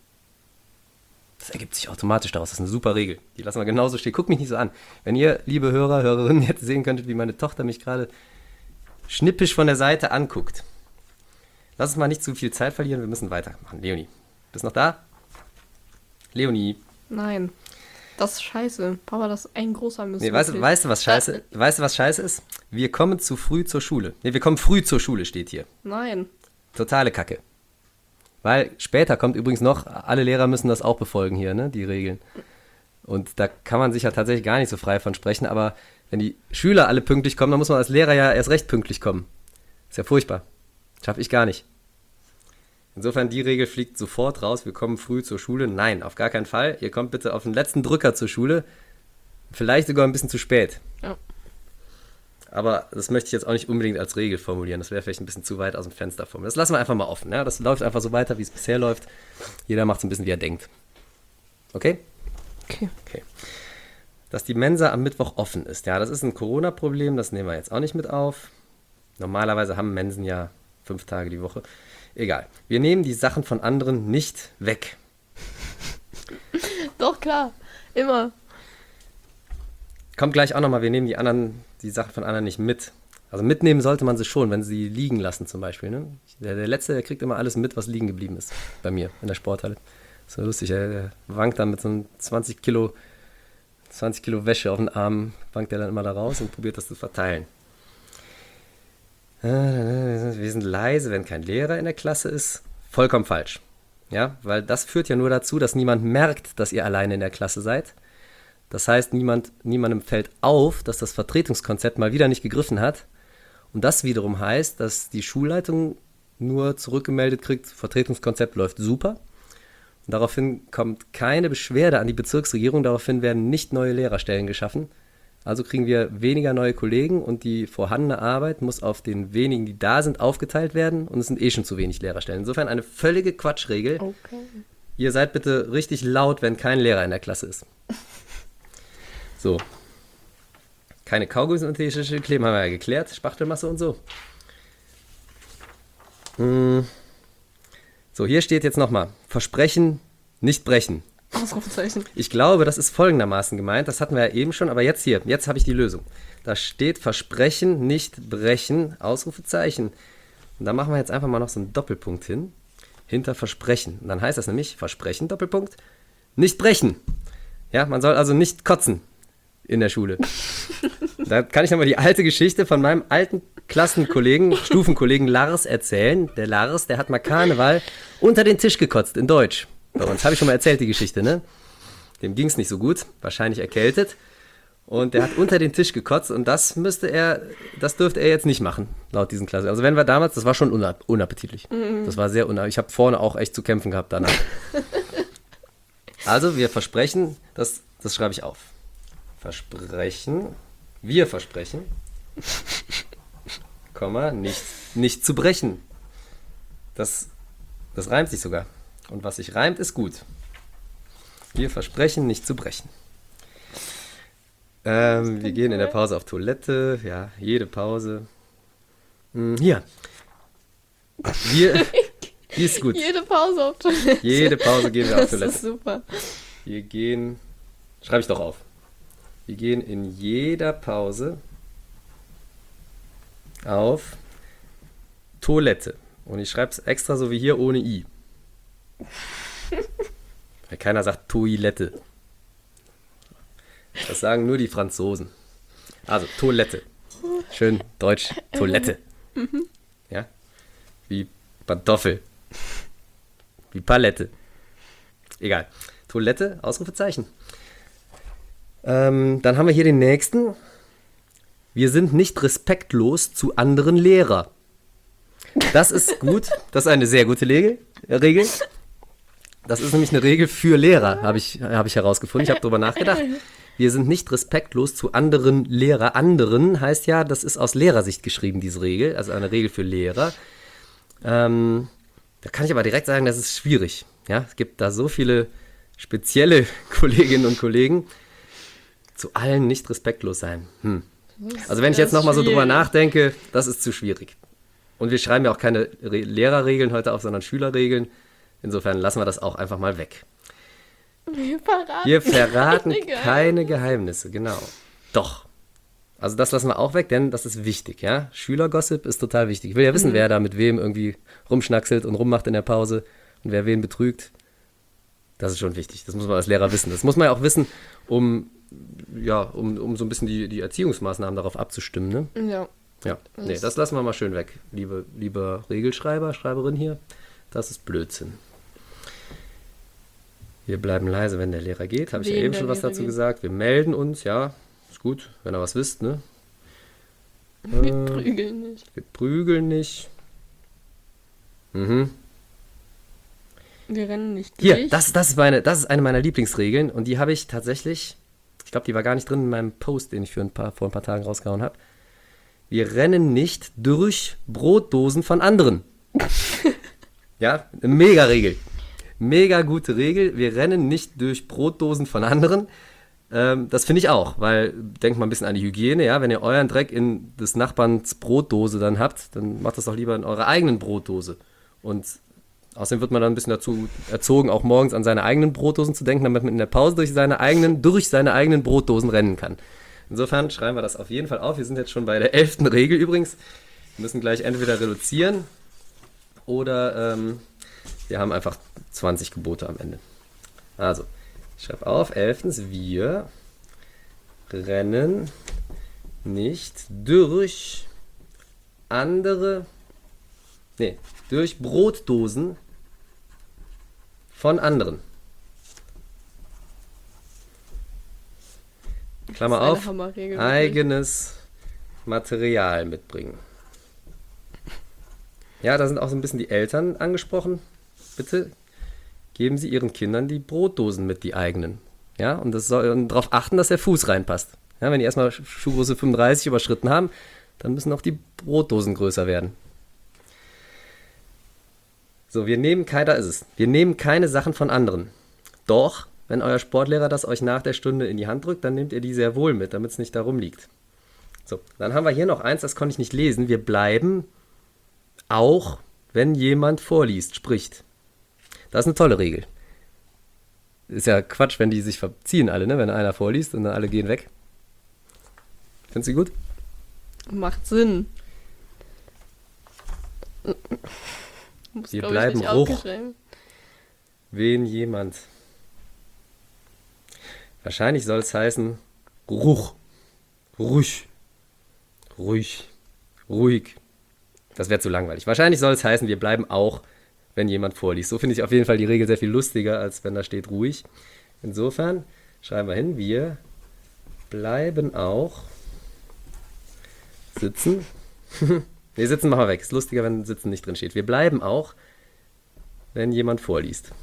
Das ergibt sich automatisch daraus. Das ist eine super Regel. Die lassen wir genauso stehen. Guck mich nicht so an. Wenn ihr, liebe Hörer, Hörerinnen, jetzt sehen könntet, wie meine Tochter mich gerade schnippisch von der Seite anguckt. Lass uns mal nicht zu viel Zeit verlieren. Wir müssen weitermachen. Leonie, bist noch da? Leonie. Nein. Das ist scheiße. Papa, das ist ein großer Mist. Nee, weißt, du- wirklich. weißt du, was scheiße, weißt du, was scheiße ist? Wir kommen zu früh zur Schule. Nee, wir kommen früh zur Schule, steht hier. Nein. Totale Kacke. Weil später kommt übrigens noch, alle Lehrer müssen das auch befolgen hier, ne, die Regeln. Und da kann man sich ja tatsächlich gar nicht so frei von sprechen, aber wenn die Schüler alle pünktlich kommen, dann muss man als Lehrer ja erst recht pünktlich kommen. Ist ja furchtbar. Schaffe ich gar nicht. Insofern, die Regel fliegt sofort raus, wir kommen früh zur Schule. Nein, auf gar keinen Fall. Ihr kommt bitte auf den letzten Drücker zur Schule. Vielleicht sogar ein bisschen zu spät. Ja. Aber das möchte ich jetzt auch nicht unbedingt als Regel formulieren. Das wäre vielleicht ein bisschen zu weit aus dem Fenster formulieren. Das lassen wir einfach mal offen. Ja? Das läuft einfach so weiter, wie es bisher läuft. Jeder macht es ein bisschen, wie er denkt. Okay? Okay. Okay. Dass die Mensa am Mittwoch offen ist. Ja, das ist ein Corona-Problem. Das nehmen wir jetzt auch nicht mit auf. Normalerweise haben Mensen ja fünf Tage die Woche. Egal. Wir nehmen die Sachen von anderen nicht weg. Doch, klar. Immer. Kommt gleich auch nochmal, wir nehmen die anderen, die Sachen von anderen nicht mit. Also mitnehmen sollte man sie schon, wenn sie liegen lassen zum Beispiel. Ne? Der, der Letzte, der kriegt immer alles mit, was liegen geblieben ist. Bei mir in der Sporthalle. Das ist so lustig, der, der wankt dann mit so einem zwanzig Kilo, zwanzig Kilo Wäsche auf den Arm, wankt der dann immer da raus und probiert das zu verteilen. Wir sind leise, wenn kein Lehrer in der Klasse ist. Vollkommen falsch. Ja, weil das führt ja nur dazu, dass niemand merkt, dass ihr alleine in der Klasse seid. Das heißt, niemand, niemandem fällt auf, dass das Vertretungskonzept mal wieder nicht gegriffen hat. Und das wiederum heißt, dass die Schulleitung nur zurückgemeldet kriegt, Vertretungskonzept läuft super. Und daraufhin kommt keine Beschwerde an die Bezirksregierung, daraufhin werden nicht neue Lehrerstellen geschaffen. Also kriegen wir weniger neue Kollegen und die vorhandene Arbeit muss auf den wenigen, die da sind, aufgeteilt werden und es sind eh schon zu wenig Lehrerstellen. Insofern eine völlige Quatschregel. Okay. Ihr seid bitte richtig laut, wenn kein Lehrer in der Klasse ist. So. Keine Kaugummis und Tische kleben, haben wir ja geklärt. Spachtelmasse und so. Hm. So, hier steht jetzt nochmal. Versprechen, nicht brechen. Ausrufezeichen. Ich glaube, das ist folgendermaßen gemeint. Das hatten wir ja eben schon, aber jetzt hier. Jetzt habe ich die Lösung. Da steht Versprechen, nicht brechen, Ausrufezeichen. Und da machen wir jetzt einfach mal noch so einen Doppelpunkt hin. Hinter Versprechen. Und dann heißt das nämlich Versprechen, Doppelpunkt, Nicht brechen. Ja, man soll also nicht kotzen in der Schule. Da kann ich nochmal die alte Geschichte von meinem alten Klassenkollegen, Stufenkollegen Lars erzählen. Der Lars, der hat mal Karneval unter den Tisch gekotzt in Deutsch. Bei uns habe ich schon mal erzählt, die Geschichte, ne? Dem ging es nicht so gut, wahrscheinlich erkältet. Und der hat unter den Tisch gekotzt und das müsste er, das dürfte er jetzt nicht machen, laut diesen Klassen. Also wenn wir damals, das war schon unab- unappetitlich. Mm. Das war sehr unappetitlich. Ich habe vorne auch echt zu kämpfen gehabt danach. Also wir versprechen, das, das schreibe ich auf. Versprechen, wir versprechen, Komma, nicht, nicht zu brechen. Das, das reimt sich sogar. Und was sich reimt, ist gut. Wir versprechen, nicht zu brechen. Ähm, wir gehen in der Pause auf Toilette. Ja, jede Pause. Hm, hier. Wir, die ist gut. Jede Pause auf Toilette. Jede Pause gehen wir auf Toilette. Das ist super. Wir gehen, schreibe ich doch auf. Wir gehen in jeder Pause auf Toilette. Und ich schreibe es extra so wie hier ohne I. Weil keiner sagt Toilette. Das sagen nur die Franzosen. Also Toilette. Schön deutsch. Toilette. Ja? Wie Pantoffel. Wie Palette. Egal. Toilette, Ausrufezeichen. Ähm, dann haben wir hier den nächsten. Wir sind nicht respektlos zu anderen Lehrern. Das ist gut. Das ist eine sehr gute Regel. Regel. Das ist nämlich eine Regel für Lehrer, habe ich, hab ich herausgefunden. Ich habe darüber nachgedacht. Wir sind nicht respektlos zu anderen Lehrer. Anderen heißt ja, das ist aus Lehrersicht geschrieben, diese Regel. Also eine Regel für Lehrer. Ähm, da kann ich aber direkt sagen, das ist schwierig. Ja, es gibt da so viele spezielle Kolleginnen und Kollegen. Zu allen nicht respektlos sein. Hm. Also wenn ich jetzt nochmal so drüber nachdenke, das ist zu schwierig. Und wir schreiben ja auch keine Re- Lehrerregeln heute auf, sondern Schülerregeln. Insofern lassen wir das auch einfach mal weg. Wir verraten, Wir verraten keine Geheimnisse. keine Geheimnisse, genau. Doch. Also das lassen wir auch weg, denn das ist wichtig, ja. Schülergossip ist total wichtig. Ich will ja wissen, mhm. wer da mit wem irgendwie rumschnackselt und rummacht in der Pause und wer wen betrügt. Das ist schon wichtig. Das muss man als Lehrer wissen. Das muss man ja auch wissen, um, ja, um, um so ein bisschen die, die Erziehungsmaßnahmen darauf abzustimmen, ne? Ja. Ja, nee, das lassen wir mal schön weg. Liebe, liebe Regelschreiber, Schreiberin hier, das ist Blödsinn. Wir bleiben leise, wenn der Lehrer geht. Habe ich ja Wen eben der schon was Lehrer dazu geht. gesagt. Wir melden uns, ja, ist gut, wenn ihr was wisst, ne? Wir Äh, prügeln nicht. Wir prügeln nicht. Mhm. Wir rennen nicht Hier, durch. das, das, ist meine, das ist eine meiner Lieblingsregeln und die habe ich tatsächlich, ich glaube, die war gar nicht drin in meinem Post, den ich für ein paar, vor ein paar Tagen rausgehauen habe. Wir rennen nicht durch Brotdosen von anderen. Ja, eine Mega-Regel. Mega gute Regel. Wir rennen nicht durch Brotdosen von anderen. Ähm, das finde ich auch, weil denkt mal ein bisschen an die Hygiene. Ja, wenn ihr euren Dreck in des Nachbarns Brotdose dann habt, dann macht das doch lieber in eurer eigenen Brotdose. Und außerdem wird man dann ein bisschen dazu erzogen, auch morgens an seine eigenen Brotdosen zu denken, damit man in der Pause durch seine eigenen, durch seine eigenen Brotdosen rennen kann. Insofern schreiben wir das auf jeden Fall auf. Wir sind jetzt schon bei der elften Regel übrigens. Wir müssen gleich entweder reduzieren oder ähm, wir haben einfach zwanzig Gebote am Ende. Also, ich schreibe auf, elftens, wir rennen nicht durch andere, nee, durch Brotdosen von anderen. Klammer Das ist eine auf, Hammerregel, wirklich. eigenes Material mitbringen. Ja, da sind auch so ein bisschen die Eltern angesprochen. Bitte geben Sie Ihren Kindern die Brotdosen mit, die eigenen. Ja, und, das soll, und darauf achten, dass der Fuß reinpasst. Ja, wenn die erstmal Schuhgröße fünfunddreißig überschritten haben, dann müssen auch die Brotdosen größer werden. So, wir nehmen keine, da ist es. Wir nehmen keine Sachen von anderen. Doch, wenn euer Sportlehrer das euch nach der Stunde in die Hand drückt, dann nehmt ihr die sehr wohl mit, damit es nicht da rumliegt. So, dann haben wir hier noch eins, das konnte ich nicht lesen. Wir bleiben auch, wenn jemand vorliest, spricht. Das ist eine tolle Regel. Ist ja Quatsch, wenn die sich verziehen alle, ne? Wenn einer vorliest und dann alle gehen weg. Findest du gut? Macht Sinn. Muss, Wir glaub ich, bleiben nicht hoch. aufgeschrieben. Wen jemand Wahrscheinlich soll es heißen Ruch. Ruhig. Ruhig. Ruhig. Das wäre zu langweilig. Wahrscheinlich soll es heißen, wir bleiben auch, wenn jemand vorliest. So finde ich auf jeden Fall die Regel sehr viel lustiger, als wenn da steht ruhig. Insofern schreiben wir hin, wir bleiben auch sitzen. Ne, sitzen machen wir weg. Ist lustiger, wenn sitzen nicht drin steht. Wir bleiben auch, wenn jemand vorliest.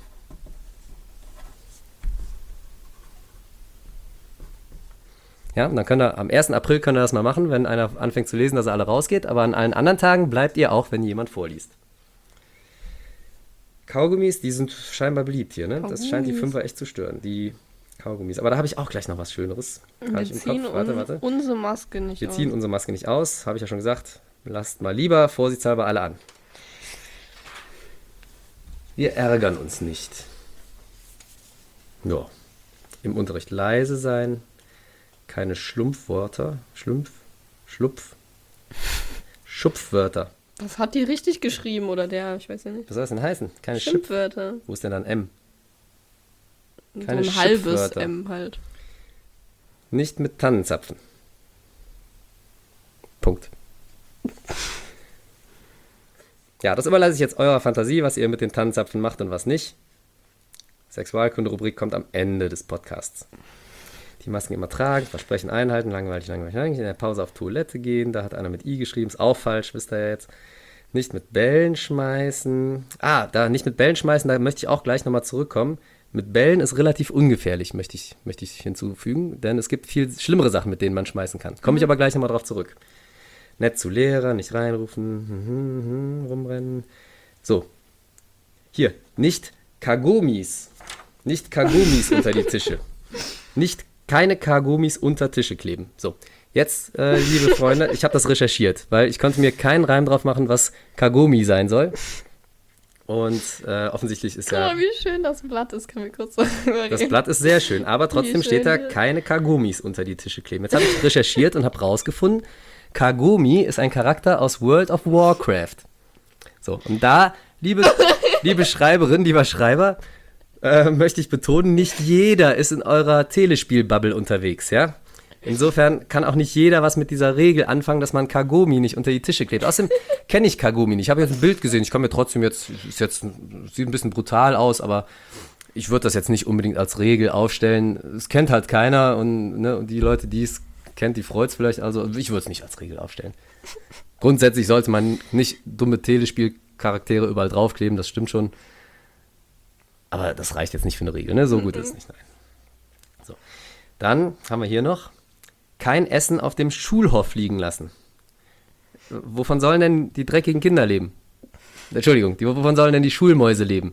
Ja, und dann könnt ihr, am ersten April könnt ihr das mal machen, wenn einer anfängt zu lesen, dass er alle rausgeht. Aber an allen anderen Tagen bleibt ihr auch, wenn jemand vorliest. Kaugummis, die sind scheinbar beliebt hier, ne? Das scheint die Fünfer echt zu stören, die Kaugummis. Aber da habe ich auch gleich noch was Schöneres. Hab Wir ich im ziehen Kopf. Warte, un- warte. unsere Maske nicht Wir aus. ziehen unsere Maske nicht aus, habe ich ja schon gesagt. Lasst mal lieber vorsichtshalber alle an. Wir ärgern uns nicht. Ja. Im Unterricht leise sein. Keine Schlumpfwörter. Schlumpf. Schlupf. Schupfwörter. Was hat die richtig geschrieben oder der? Ich weiß ja nicht. Was soll das denn heißen? Keine Schimpf. Schimpfwörter. Wo ist denn dann M? So Keine ein halbes Schimpfwörter. M halt. Nicht mit Tannenzapfen. Punkt. Ja, das überlasse ich jetzt eurer Fantasie, was ihr mit den Tannenzapfen macht und was nicht. Sexualkunde-Rubrik kommt am Ende des Podcasts. Die Masken immer tragen, Versprechen einhalten, langweilig, langweilig, langweilig. In der Pause auf Toilette gehen, da hat einer mit I geschrieben, ist auch falsch, wisst ihr ja jetzt. Nicht mit Bällen schmeißen. Ah, da nicht mit Bällen schmeißen, da möchte ich auch gleich nochmal zurückkommen. Mit Bällen ist relativ ungefährlich, möchte ich, möchte ich hinzufügen, denn es gibt viel schlimmere Sachen, mit denen man schmeißen kann. Komme ich aber gleich nochmal drauf zurück. Nett zu Lehrer, nicht reinrufen, hm, hm, hm, rumrennen. So, hier, nicht Kagomis. Nicht Kagomis unter die Tische. Nicht keine Kagomis unter Tische kleben. So, jetzt, äh, liebe Freunde, ich habe das recherchiert, weil ich konnte mir keinen Reim drauf machen, was Kagomi sein soll. Und äh, offensichtlich ist ja... Oh, wie schön das Blatt ist, können wir kurz darüber Das reden. Blatt ist sehr schön, aber trotzdem Wie steht da, schön. keine Kagomis unter die Tische kleben. Jetzt habe ich recherchiert und habe rausgefunden, Kagome ist ein Charakter aus World of Warcraft. So, und da, liebe, liebe Schreiberin, lieber Schreiber, äh, möchte ich betonen, nicht jeder ist in eurer Telespiel-Bubble unterwegs, ja? Insofern kann auch nicht jeder was mit dieser Regel anfangen, dass man Kagome nicht unter die Tische klebt. Außerdem kenne ich Kagome nicht. Ich habe jetzt ein Bild gesehen. Ich kann mir trotzdem jetzt, ist jetzt, sieht ein bisschen brutal aus, aber ich würde das jetzt nicht unbedingt als Regel aufstellen. Es kennt halt keiner und, ne, und die Leute, die es kennt, die freut es vielleicht. Also ich würde es nicht als Regel aufstellen. Grundsätzlich sollte man nicht dumme Telespielcharaktere überall draufkleben, das stimmt schon. Aber das reicht jetzt nicht für eine Regel, ne? So gut ist es nicht. Nein. So. Dann haben wir hier noch kein Essen auf dem Schulhof liegen lassen. Wovon sollen denn die dreckigen Kinder leben? Entschuldigung, die, wovon sollen denn die Schulmäuse leben?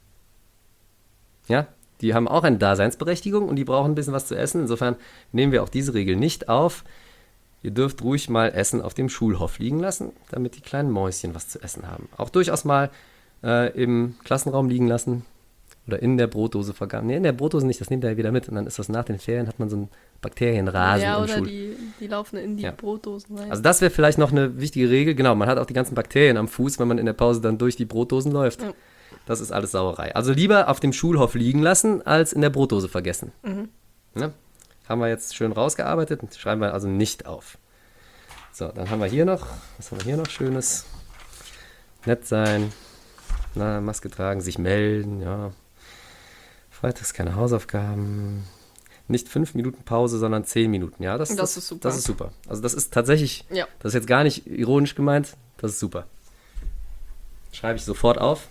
Ja, die haben auch eine Daseinsberechtigung und die brauchen ein bisschen was zu essen. Insofern nehmen wir auch diese Regel nicht auf. Ihr dürft ruhig mal Essen auf dem Schulhof liegen lassen, damit die kleinen Mäuschen was zu essen haben. Auch durchaus mal äh, im Klassenraum liegen lassen oder in der Brotdose vergaben. Nee, in der Brotdose nicht, das nimmt er ja wieder mit. Und dann ist das nach den Ferien, hat man so einen Bakterienrasen Ja, im oder Schul. die, die laufen in die Ja. Brotdosen rein. Also das wäre vielleicht noch eine wichtige Regel. Genau, man hat auch die ganzen Bakterien am Fuß, wenn man in der Pause dann durch die Brotdosen läuft. Ja. Das ist alles Sauerei. Also lieber auf dem Schulhof liegen lassen, als in der Brotdose vergessen. Mhm. Ne? Haben wir jetzt schön rausgearbeitet. Schreiben wir also nicht auf. So, dann haben wir hier noch, was haben wir hier noch Schönes? Nett sein, na, Maske tragen, sich melden, ja. Freitags keine Hausaufgaben. Nicht fünf Minuten Pause, sondern zehn Minuten. Ja, das, Das ist super. Das ist super. Also das ist tatsächlich, Ja. das ist jetzt gar nicht ironisch gemeint, das ist super. Schreibe ich sofort auf.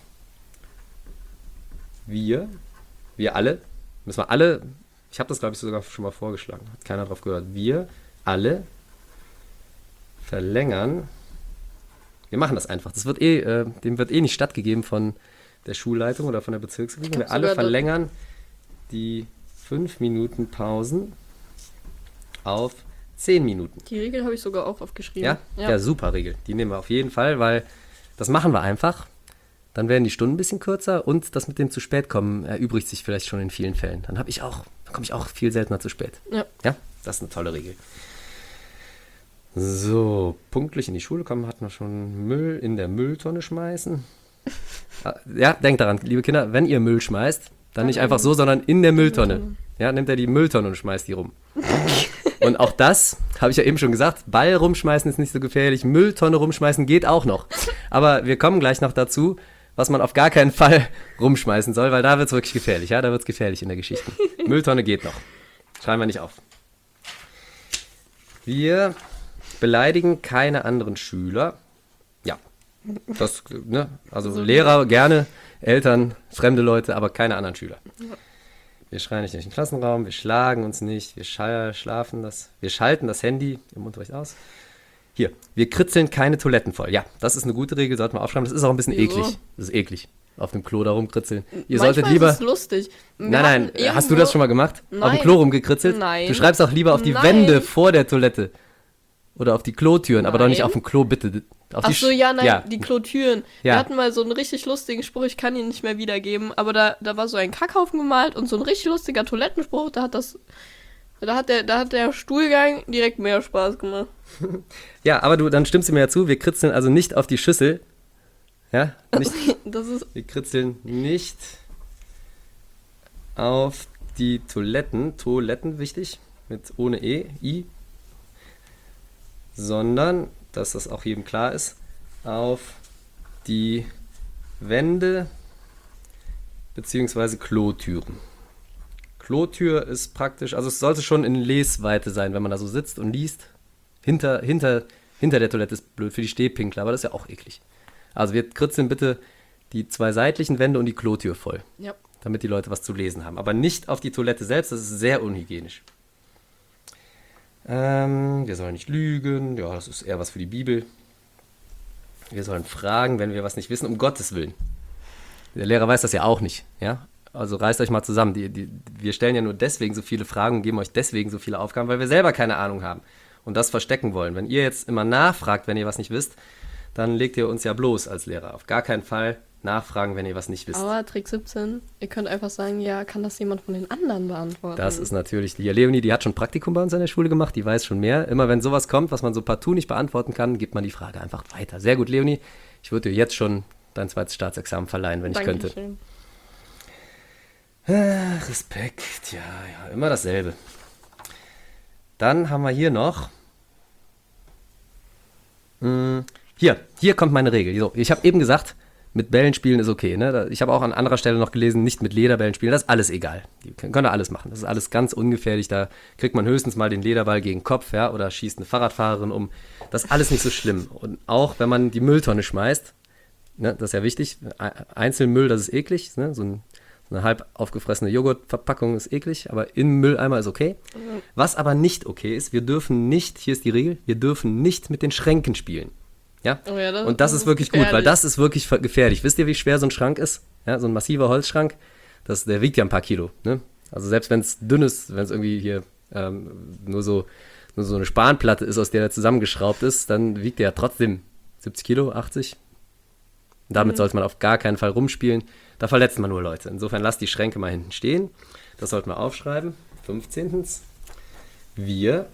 Wir, wir alle, müssen wir alle, ich habe das glaube ich sogar schon mal vorgeschlagen, hat keiner drauf gehört. Wir alle verlängern, wir machen das einfach. Das wird eh, äh, dem wird eh nicht stattgegeben von der Schulleitung oder von der Bezirksregierung. Wir Sogar alle das- verlängern die fünf Minuten Pausen auf zehn Minuten. Die Regel habe ich sogar auch aufgeschrieben. Ja? ja? super Regel. Die nehmen wir auf jeden Fall, weil das machen wir einfach. Dann werden die Stunden ein bisschen kürzer und das mit dem zu spät kommen erübrigt sich vielleicht schon in vielen Fällen. Dann habe ich auch, dann komme ich auch viel seltener zu spät. Ja. Ja, das ist eine tolle Regel. So, pünktlich in die Schule kommen, hat man schon Müll in der Mülltonne schmeißen. Ja, denkt daran, liebe Kinder, wenn ihr Müll schmeißt, Dann nicht einfach so, sondern in der Mülltonne. Ja, nimmt er die Mülltonne und schmeißt die rum. Und auch das, habe ich ja eben schon gesagt, Ball rumschmeißen ist nicht so gefährlich, Mülltonne rumschmeißen geht auch noch. Aber wir kommen gleich noch dazu, was man auf gar keinen Fall rumschmeißen soll, weil da wird es wirklich gefährlich. Ja, da wird es gefährlich in der Geschichte. Mülltonne geht noch. Schreiben wir nicht auf. Wir beleidigen keine anderen Schüler. Ja, das, ne, also So Lehrer gerne, Eltern, fremde Leute, aber keine anderen Schüler. Wir schreien nicht durch den Klassenraum, wir schlagen uns nicht, wir schall, schlafen das, wir schalten das Handy im Unterricht aus. Hier, wir kritzeln keine Toiletten voll. Ja, das ist eine gute Regel, sollten wir aufschreiben. Das ist auch ein bisschen Wieso? eklig. Das ist eklig. Auf dem Klo da rumkritzeln. Ihr Manchmal solltet lieber. ist es lustig. Wir Nein, nein, hatten hast du irgendwo- das schon mal gemacht? Auf dem Nein. Klo rumgekritzelt? Nein. Du schreibst auch lieber auf die Nein. Wände vor der Toilette. Oder auf die Klotüren, aber doch nicht Nein. auf dem Klo, bitte. Auf Ach die so, Sch- ja, nein, ja. die Klotüren. Ja. Wir hatten mal so einen richtig lustigen Spruch, ich kann ihn nicht mehr wiedergeben, aber da, da war so ein Kackhaufen gemalt und so ein richtig lustiger Toilettenspruch, da hat das, da hat der, da hat der Stuhlgang direkt mehr Spaß gemacht. Ja, aber du, dann stimmst du mir ja zu, wir kritzeln also nicht auf die Schüssel. Ja, nicht, Das ist, wir kritzeln nicht auf die Toiletten, Toiletten wichtig, mit ohne E, I, sondern, dass das auch jedem klar ist, auf die Wände beziehungsweise Klotüren. Klotür ist praktisch, also es sollte schon in Lesweite sein, wenn man da so sitzt und liest. Hinter, hinter, hinter der Toilette ist blöd für die Stehpinkler, aber das ist ja auch eklig. Also wir kritzeln bitte die zwei seitlichen Wände und die Klotür voll, ja. damit die Leute was zu lesen haben. Aber nicht auf die Toilette selbst, das ist sehr unhygienisch. Ähm, wir sollen nicht lügen, ja, das ist eher was für die Bibel. Wir sollen fragen, wenn wir was nicht wissen, um Gottes Willen. Der Lehrer weiß das ja auch nicht, ja. Also reißt euch mal zusammen. Die, die, wir stellen ja nur deswegen so viele Fragen und geben euch deswegen so viele Aufgaben, weil wir selber keine Ahnung haben und das verstecken wollen. Wenn ihr jetzt immer nachfragt, wenn ihr was nicht wisst, dann legt ihr uns ja bloß als Lehrer. Auf gar keinen Fall nachfragen, wenn ihr was nicht wisst. Aber Trick siebzehn, ihr könnt einfach sagen, ja, kann das jemand von den anderen beantworten? Das ist natürlich, die Leonie, die hat schon Praktikum bei uns an der Schule gemacht, die weiß schon mehr. Immer wenn sowas kommt, was man so partout nicht beantworten kann, gibt man die Frage einfach weiter. Sehr gut, Leonie. Ich würde dir jetzt schon dein zweites Staatsexamen verleihen, wenn ich könnte. Dankeschön. Ah, Respekt, ja, ja, immer dasselbe. Dann haben wir hier noch. Hm, hier, hier kommt meine Regel. So, ich habe eben gesagt, mit Bällen spielen ist okay. Ne? Ich habe auch an anderer Stelle noch gelesen, nicht mit Lederbällen spielen, das ist alles egal. Die können, können da alles machen. Das ist alles ganz ungefährlich. Da kriegt man höchstens mal den Lederball gegen den Kopf, ja, oder schießt eine Fahrradfahrerin um. Das ist alles nicht so schlimm. Und auch wenn man die Mülltonne schmeißt, ne, das ist ja wichtig, Einzelmüll, das ist eklig, ne? so, ein, so eine halb aufgefressene Joghurtverpackung ist eklig, aber im Mülleimer ist okay. Was aber nicht okay ist, wir dürfen nicht, hier ist die Regel, wir dürfen nicht mit den Schränken spielen. Ja? Oh ja, das- Und das, das ist ist wirklich gut, weil gefährlich. das ist wirklich ver- gefährlich. Wisst ihr, wie schwer so ein Schrank ist? Ja, so ein massiver Holzschrank, das, der wiegt ja ein paar Kilo. Ne? Also selbst wenn es dünn ist, wenn es irgendwie hier ähm, nur, so, nur so eine Spanplatte ist, aus der er zusammengeschraubt ist, dann wiegt der ja trotzdem siebzig Kilo, achtzig. Und damit sollte man auf gar keinen Fall rumspielen. Da verletzt man nur Leute. Insofern lasst die Schränke mal hinten stehen. Das sollten wir aufschreiben. fünfzehntens. Wir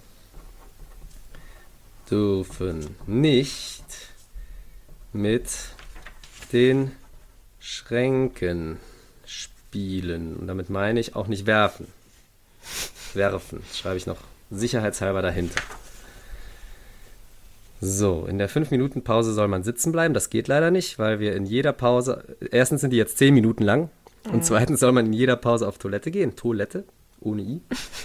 dürfen nicht mit den Schränken spielen. Und damit meine ich auch nicht werfen. Werfen, das schreibe ich noch sicherheitshalber dahinter. So, in der fünf Minuten Pause soll man sitzen bleiben. Das geht leider nicht, weil wir in jeder Pause, erstens sind die jetzt zehn Minuten lang und zweitens soll man in jeder Pause auf Toilette gehen. Toilette, ohne I.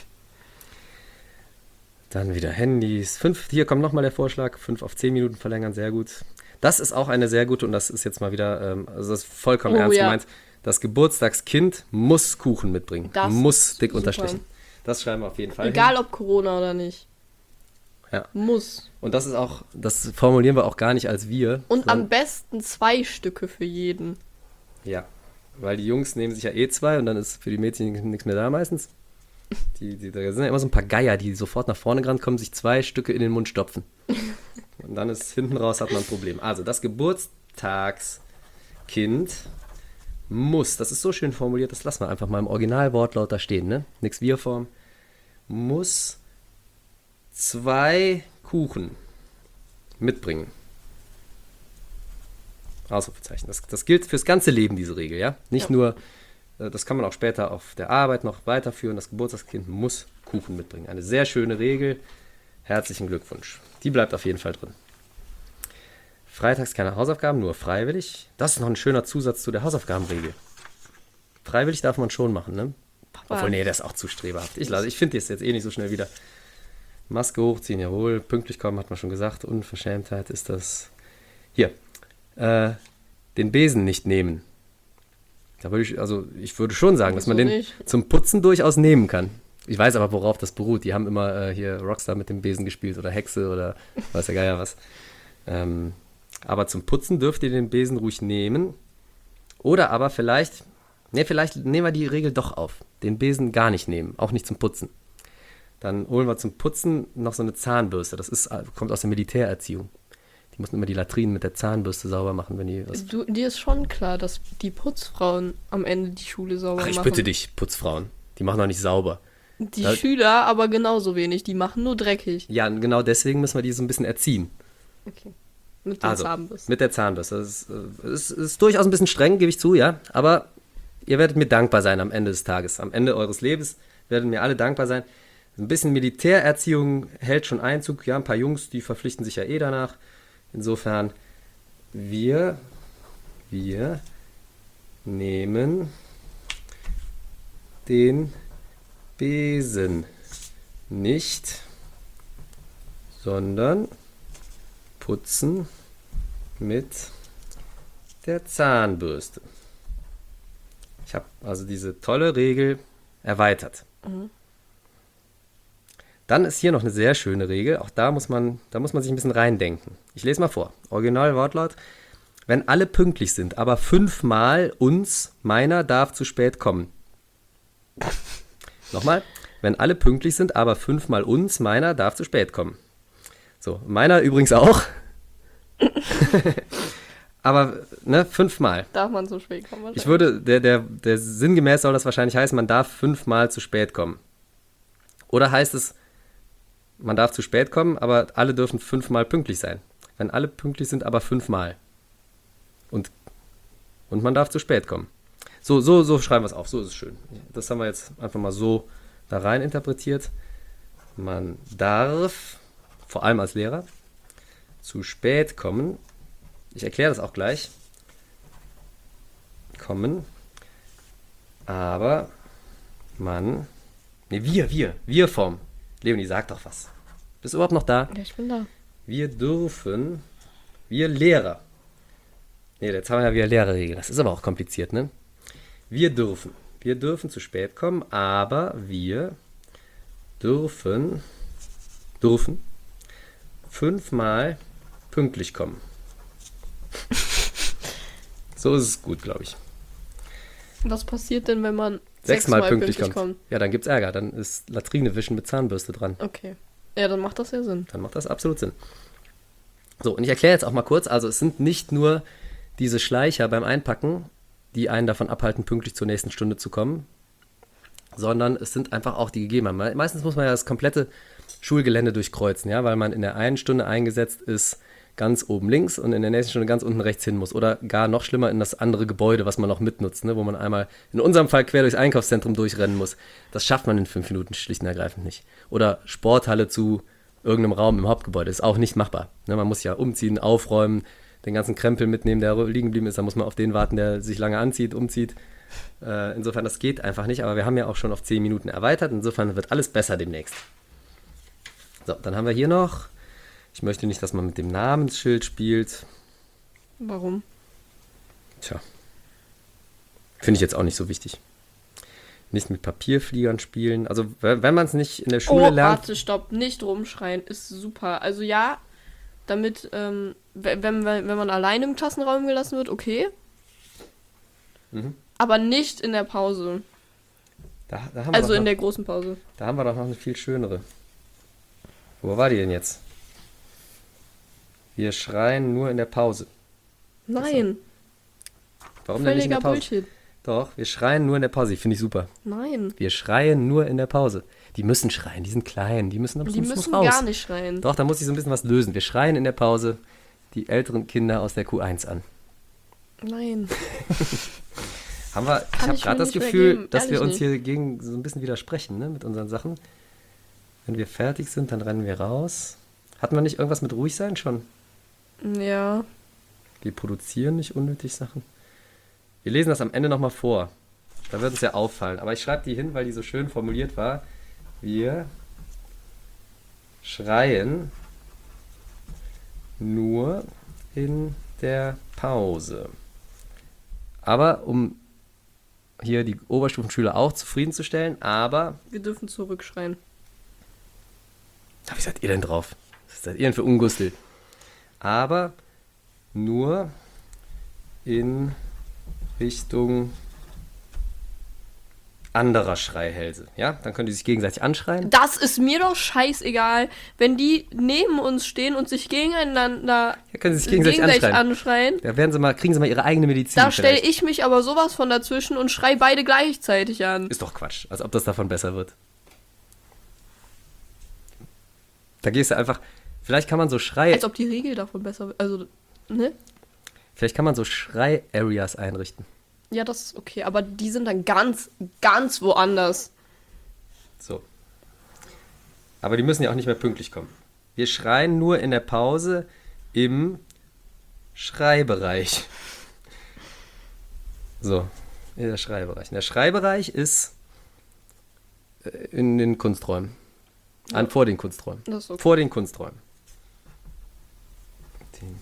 Dann wieder Handys. Fünf, hier kommt nochmal der Vorschlag, fünf auf zehn Minuten verlängern, sehr gut. Das ist auch eine sehr gute, und das ist jetzt mal wieder, ähm, also das ist vollkommen Oh, ernst ja. gemeint, das Geburtstagskind muss Kuchen mitbringen. Das muss ist dick super. unterstrichen. Das schreiben wir auf jeden Fall Egal hin. ob Corona oder nicht. Ja. Muss. Und das ist auch, das formulieren wir auch gar nicht als wir. Und sondern- am besten zwei Stücke für jeden. Ja, weil die Jungs nehmen sich ja eh zwei und dann ist für die Mädchen nichts mehr da meistens. Die, die, da sind ja immer so ein paar Geier, die sofort nach vorne gerannt kommen, sich zwei Stücke in den Mund stopfen. Und dann ist hinten raus, hat man ein Problem. Also das Geburtstagskind muss, das ist so schön formuliert, das lassen wir einfach mal im Originalwortlaut da stehen, ne? Nix Wir-Form. Muss zwei Kuchen mitbringen. Ausrufezeichen. Das, das gilt fürs ganze Leben, diese Regel, ja? Nicht Ja. nur Äh, das kann man auch später auf der Arbeit noch weiterführen. Das Geburtstagskind muss Kuchen mitbringen. Eine sehr schöne Regel. Herzlichen Glückwunsch. Die bleibt auf jeden Fall drin. Freitags keine Hausaufgaben, nur freiwillig. Das ist noch ein schöner Zusatz zu der Hausaufgabenregel. Freiwillig darf man schon machen, ne? Papa, Obwohl, nee, das ist auch zu streberhaft. Ich, lasse- ich finde das jetzt eh nicht so schnell wieder. Maske hochziehen, jawohl. Pünktlich kommen, hat man schon gesagt. Unverschämtheit ist das. Hier. Äh, den Besen nicht nehmen. Da würde ich, also ich würde schon sagen, dass man Wieso den nicht? zum Putzen durchaus nehmen kann. Ich weiß aber, worauf das beruht. Die haben immer äh, hier Rockstar mit dem Besen gespielt oder Hexe oder weiß der Geier was. Ähm, aber zum Putzen dürft ihr den Besen ruhig nehmen. Oder aber vielleicht, ne, vielleicht nehmen wir die Regel doch auf. Den Besen gar nicht nehmen, auch nicht zum Putzen. Dann holen wir zum Putzen noch so eine Zahnbürste. Das ist, kommt aus der Militärerziehung. Die mussten immer die Latrinen mit der Zahnbürste sauber machen, wenn die was. Du, dir ist schon klar, dass die Putzfrauen am Ende die Schule sauber Ach, ich machen. bitte dich, Putzfrauen. Die machen doch nicht sauber. Die Da- Schüler aber genauso wenig, die machen nur dreckig. Ja, und genau deswegen müssen wir die so ein bisschen erziehen. Okay. Mit den Also, Zahnbürsten. mit der Zahnbürste. Das ist, äh, ist, ist durchaus ein bisschen streng, gebe ich zu, ja. Aber ihr werdet mir dankbar sein am Ende des Tages. Am Ende eures Lebens werden mir alle dankbar sein. Ein bisschen Militärerziehung hält schon Einzug. Ja, ein paar Jungs, die verpflichten sich ja eh danach. Insofern, wir, wir nehmen den Besen nicht, sondern putzen mit der Zahnbürste. Ich habe also diese tolle Regel erweitert. Mhm. Dann ist hier noch eine sehr schöne Regel. Auch da muss man, da muss man sich ein bisschen reindenken. Ich lese mal vor. Original Wortlaut. Wenn alle pünktlich sind, aber fünfmal uns, meiner darf zu spät kommen. Nochmal. Wenn alle pünktlich sind, aber fünfmal uns, meiner darf zu spät kommen. So, meiner übrigens auch. Aber, ne, fünfmal. Darf man so spät kommen? Ich würde, der, der, der sinngemäß soll das wahrscheinlich heißen, man darf fünfmal zu spät kommen. Oder heißt es, man darf zu spät kommen, aber alle dürfen fünfmal pünktlich sein. Wenn alle pünktlich sind, aber fünfmal. Und, und man darf zu spät kommen. So, so, so schreiben wir es auf, so ist es schön. Das haben wir jetzt einfach mal so da rein interpretiert. Man darf, vor allem als Lehrer, zu spät kommen. Ich erkläre das auch gleich. Kommen. Aber man. Ne, wir, wir, wir Form. Leonie, sag doch was. Bist du überhaupt noch da? Ja, ich bin da. Wir dürfen, wir Lehrer. Ne, jetzt haben wir ja wieder Lehrerregel. Das ist aber auch kompliziert, ne? Wir dürfen. Wir dürfen zu spät kommen, aber wir dürfen, dürfen fünfmal pünktlich kommen. So ist es gut, glaube ich. Was passiert denn, wenn man Sechsmal sechsmal pünktlich, pünktlich kommt. kommt? Ja, dann gibt's Ärger. Dann ist Latrine wischen mit Zahnbürste dran. Okay. Ja, dann macht das ja Sinn. Dann macht das absolut Sinn. So, und ich erkläre jetzt auch mal kurz. Also es sind nicht nur diese Schleicher beim Einpacken, die einen davon abhalten, pünktlich zur nächsten Stunde zu kommen, sondern es sind einfach auch die Gegebenheiten. Meistens muss man ja das komplette Schulgelände durchkreuzen, ja, weil man in der einen Stunde eingesetzt ist, ganz oben links und in der nächsten Stunde ganz unten rechts hin muss. Oder gar noch schlimmer in das andere Gebäude, was man noch mitnutzt, ne? Wo man einmal, in unserem Fall, quer durchs Einkaufszentrum durchrennen muss. Das schafft man in fünf Minuten schlicht und ergreifend nicht. Oder Sporthalle zu irgendeinem Raum im Hauptgebäude. Ist auch nicht machbar. Ne? Man muss ja umziehen, aufräumen, den ganzen Krempel mitnehmen, der liegen geblieben ist. Da muss man auf den warten, der sich lange anzieht, umzieht. Äh, insofern, das geht einfach nicht. Aber wir haben ja auch schon auf zehn Minuten erweitert. Insofern wird alles besser demnächst. So, dann haben wir hier noch... Ich möchte nicht, dass man mit dem Namensschild spielt. Warum? Tja. Finde ich jetzt auch nicht so wichtig. Nicht mit Papierfliegern spielen. Also, wenn man es nicht in der Schule Oh, lernt. warte, stopp. Nicht rumschreien. Ist super. Also ja, damit, ähm, wenn, wenn, wenn man alleine im Klassenraum gelassen wird, okay. Mhm. Aber nicht in der Pause. Da, da, haben wir Also doch in noch, der großen Pause. da haben wir doch noch eine viel schönere. Wo war die denn jetzt? Wir schreien nur in der Pause. Nein. Warum denn nicht in Völliger der Pause? Bullshit. Doch, wir schreien nur in der Pause. Die finde ich super. Nein. Wir schreien nur in der Pause. Die müssen schreien, die sind klein, die müssen, aber Die es muss müssen raus. gar nicht schreien. Doch, da muss ich so ein bisschen was lösen. Wir schreien in der Pause die älteren Kinder aus der Q eins an. Nein. Haben wir, ich Kann habe ich gerade mir das nicht mehr Gefühl, geben, dass wir ehrlich uns hier gegen so ein bisschen widersprechen, ne, mit unseren Sachen. Wenn wir fertig sind, dann rennen wir raus. Hatten wir nicht irgendwas mit ruhig sein schon? Ja. Wir produzieren nicht unnötig Sachen. Wir lesen das am Ende nochmal vor. Da wird uns ja auffallen. Aber ich schreibe die hin, weil die so schön formuliert war. Wir schreien nur in der Pause. Aber um hier die Oberstufenschüler auch zufriedenzustellen, aber... Wir dürfen zurückschreien. Wie seid ihr denn drauf? Was seid ihr denn für Ungustel? Aber nur in Richtung anderer Schreihälse. Ja, dann können die sich gegenseitig anschreien. Das ist mir doch scheißegal, wenn die neben uns stehen und sich gegeneinander Ja, können sie sich gegenseitig, anschreien. anschreien. Da werden sie mal, kriegen sie mal ihre eigene Medizin. Da stelle vielleicht. ich mich aber sowas von dazwischen und schrei beide gleichzeitig an. Ist doch Quatsch, als ob das davon besser wird. Da gehst du einfach, vielleicht kann man so Schrei, Als ob die Regel davon besser wird. Also, ne? vielleicht kann man so Schrei-Areas einrichten. Ja, das ist okay. Aber die sind dann ganz, ganz woanders. So. Aber die müssen ja auch nicht mehr pünktlich kommen. Wir schreien nur in der Pause im Schreibereich. So, in der Schreibereich. Der Schreibereich ist äh, in den Kunsträumen. An, vor den Kunsträumen. Das ist okay. Vor den Kunsträumen. Den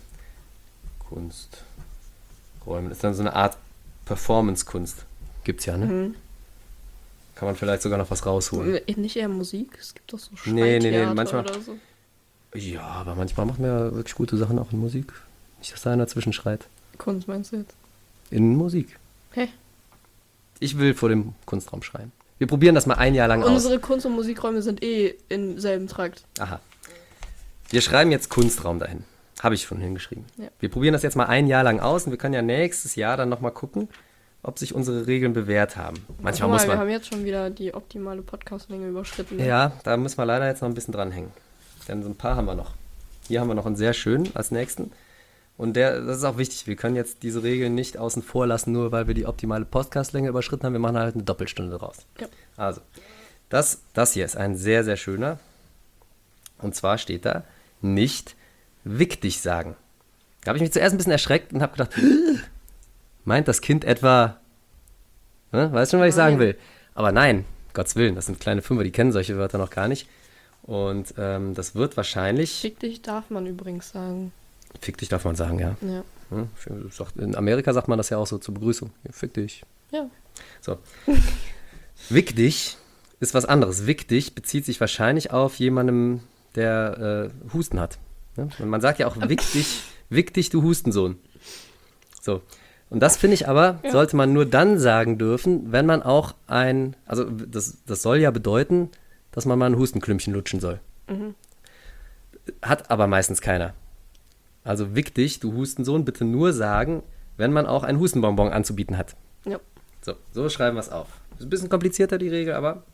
Kunsträumen. Das ist dann so eine Art Performance-Kunst. Gibt's ja, ne? Mhm. Kann man vielleicht sogar noch was rausholen. Äh, Nicht eher Musik? Es gibt doch so Nee, nee, nee, Schreitheater manchmal- oder so. Ja, aber manchmal macht man ja wirklich gute Sachen auch in Musik. Nicht, dass da einer dazwischen schreit. Kunst meinst du jetzt? In Musik. Hä? Ich will vor dem Kunstraum schreien. Wir probieren das mal ein Jahr lang aus. Unsere Kunst- und Musikräume sind eh im selben Trakt. Aha. Wir schreiben jetzt Kunstraum dahin. Habe ich schon hingeschrieben. Ja. Wir probieren das jetzt mal ein Jahr lang aus und wir können ja nächstes Jahr dann nochmal gucken, ob sich unsere Regeln bewährt haben. Manchmal Guck mal, muss wir man. haben jetzt schon wieder die optimale Podcastlänge überschritten. ne? Ja, da müssen wir leider jetzt noch ein bisschen dranhängen. Denn so ein paar haben wir noch. Hier haben wir noch einen sehr schönen als nächsten. Und der, das ist auch wichtig, wir können jetzt diese Regeln nicht außen vor lassen, nur weil wir die optimale Podcastlänge überschritten haben. Wir machen halt eine Doppelstunde draus. Ja. Also, das, das hier ist ein sehr, sehr schöner. Und zwar steht da, nicht wichtig sagen. Da habe ich mich zuerst ein bisschen erschreckt und habe gedacht, meint das Kind etwa, ne, weißt schon, was ich sagen will? Aber nein, Gottes Willen, das sind kleine Fünfer, die kennen solche Wörter noch gar nicht. Und ähm, das wird wahrscheinlich, Fick dich darf man übrigens sagen. fick dich darf man sagen, ja. Ja. Hm, sagt- In Amerika sagt man das ja auch so zur Begrüßung. Ja, fick dich. Ja. So. Wick dich ist was anderes. Wick dich bezieht sich wahrscheinlich auf jemandem, der äh, Husten hat. Ne? Und man sagt ja auch, wick dich, wick dich, du Hustensohn. So. Und das finde ich aber, Ja. sollte man nur dann sagen dürfen, wenn man auch ein, also das, das soll ja bedeuten, dass man mal ein Hustenklümpchen lutschen soll. Mhm. Hat aber meistens keiner. Also wick dich, du Hustensohn, bitte nur sagen, wenn man auch ein Hustenbonbon anzubieten hat. Ja. So, so schreiben wir es auf. Ist ein bisschen komplizierter, die Regel, aber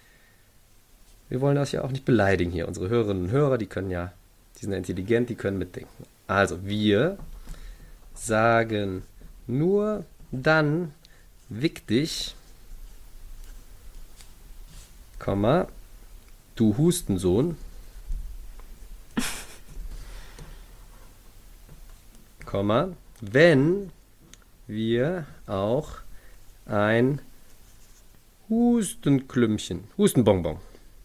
wir wollen das ja auch nicht beleidigen hier. Unsere Hörerinnen und Hörer, die können ja, die sind ja intelligent, die können mitdenken. Also, wir sagen nur dann wick dich, Komma, du Hustensohn, Komma, wenn wir auch ein Hustenklümpchen, Hustenbonbon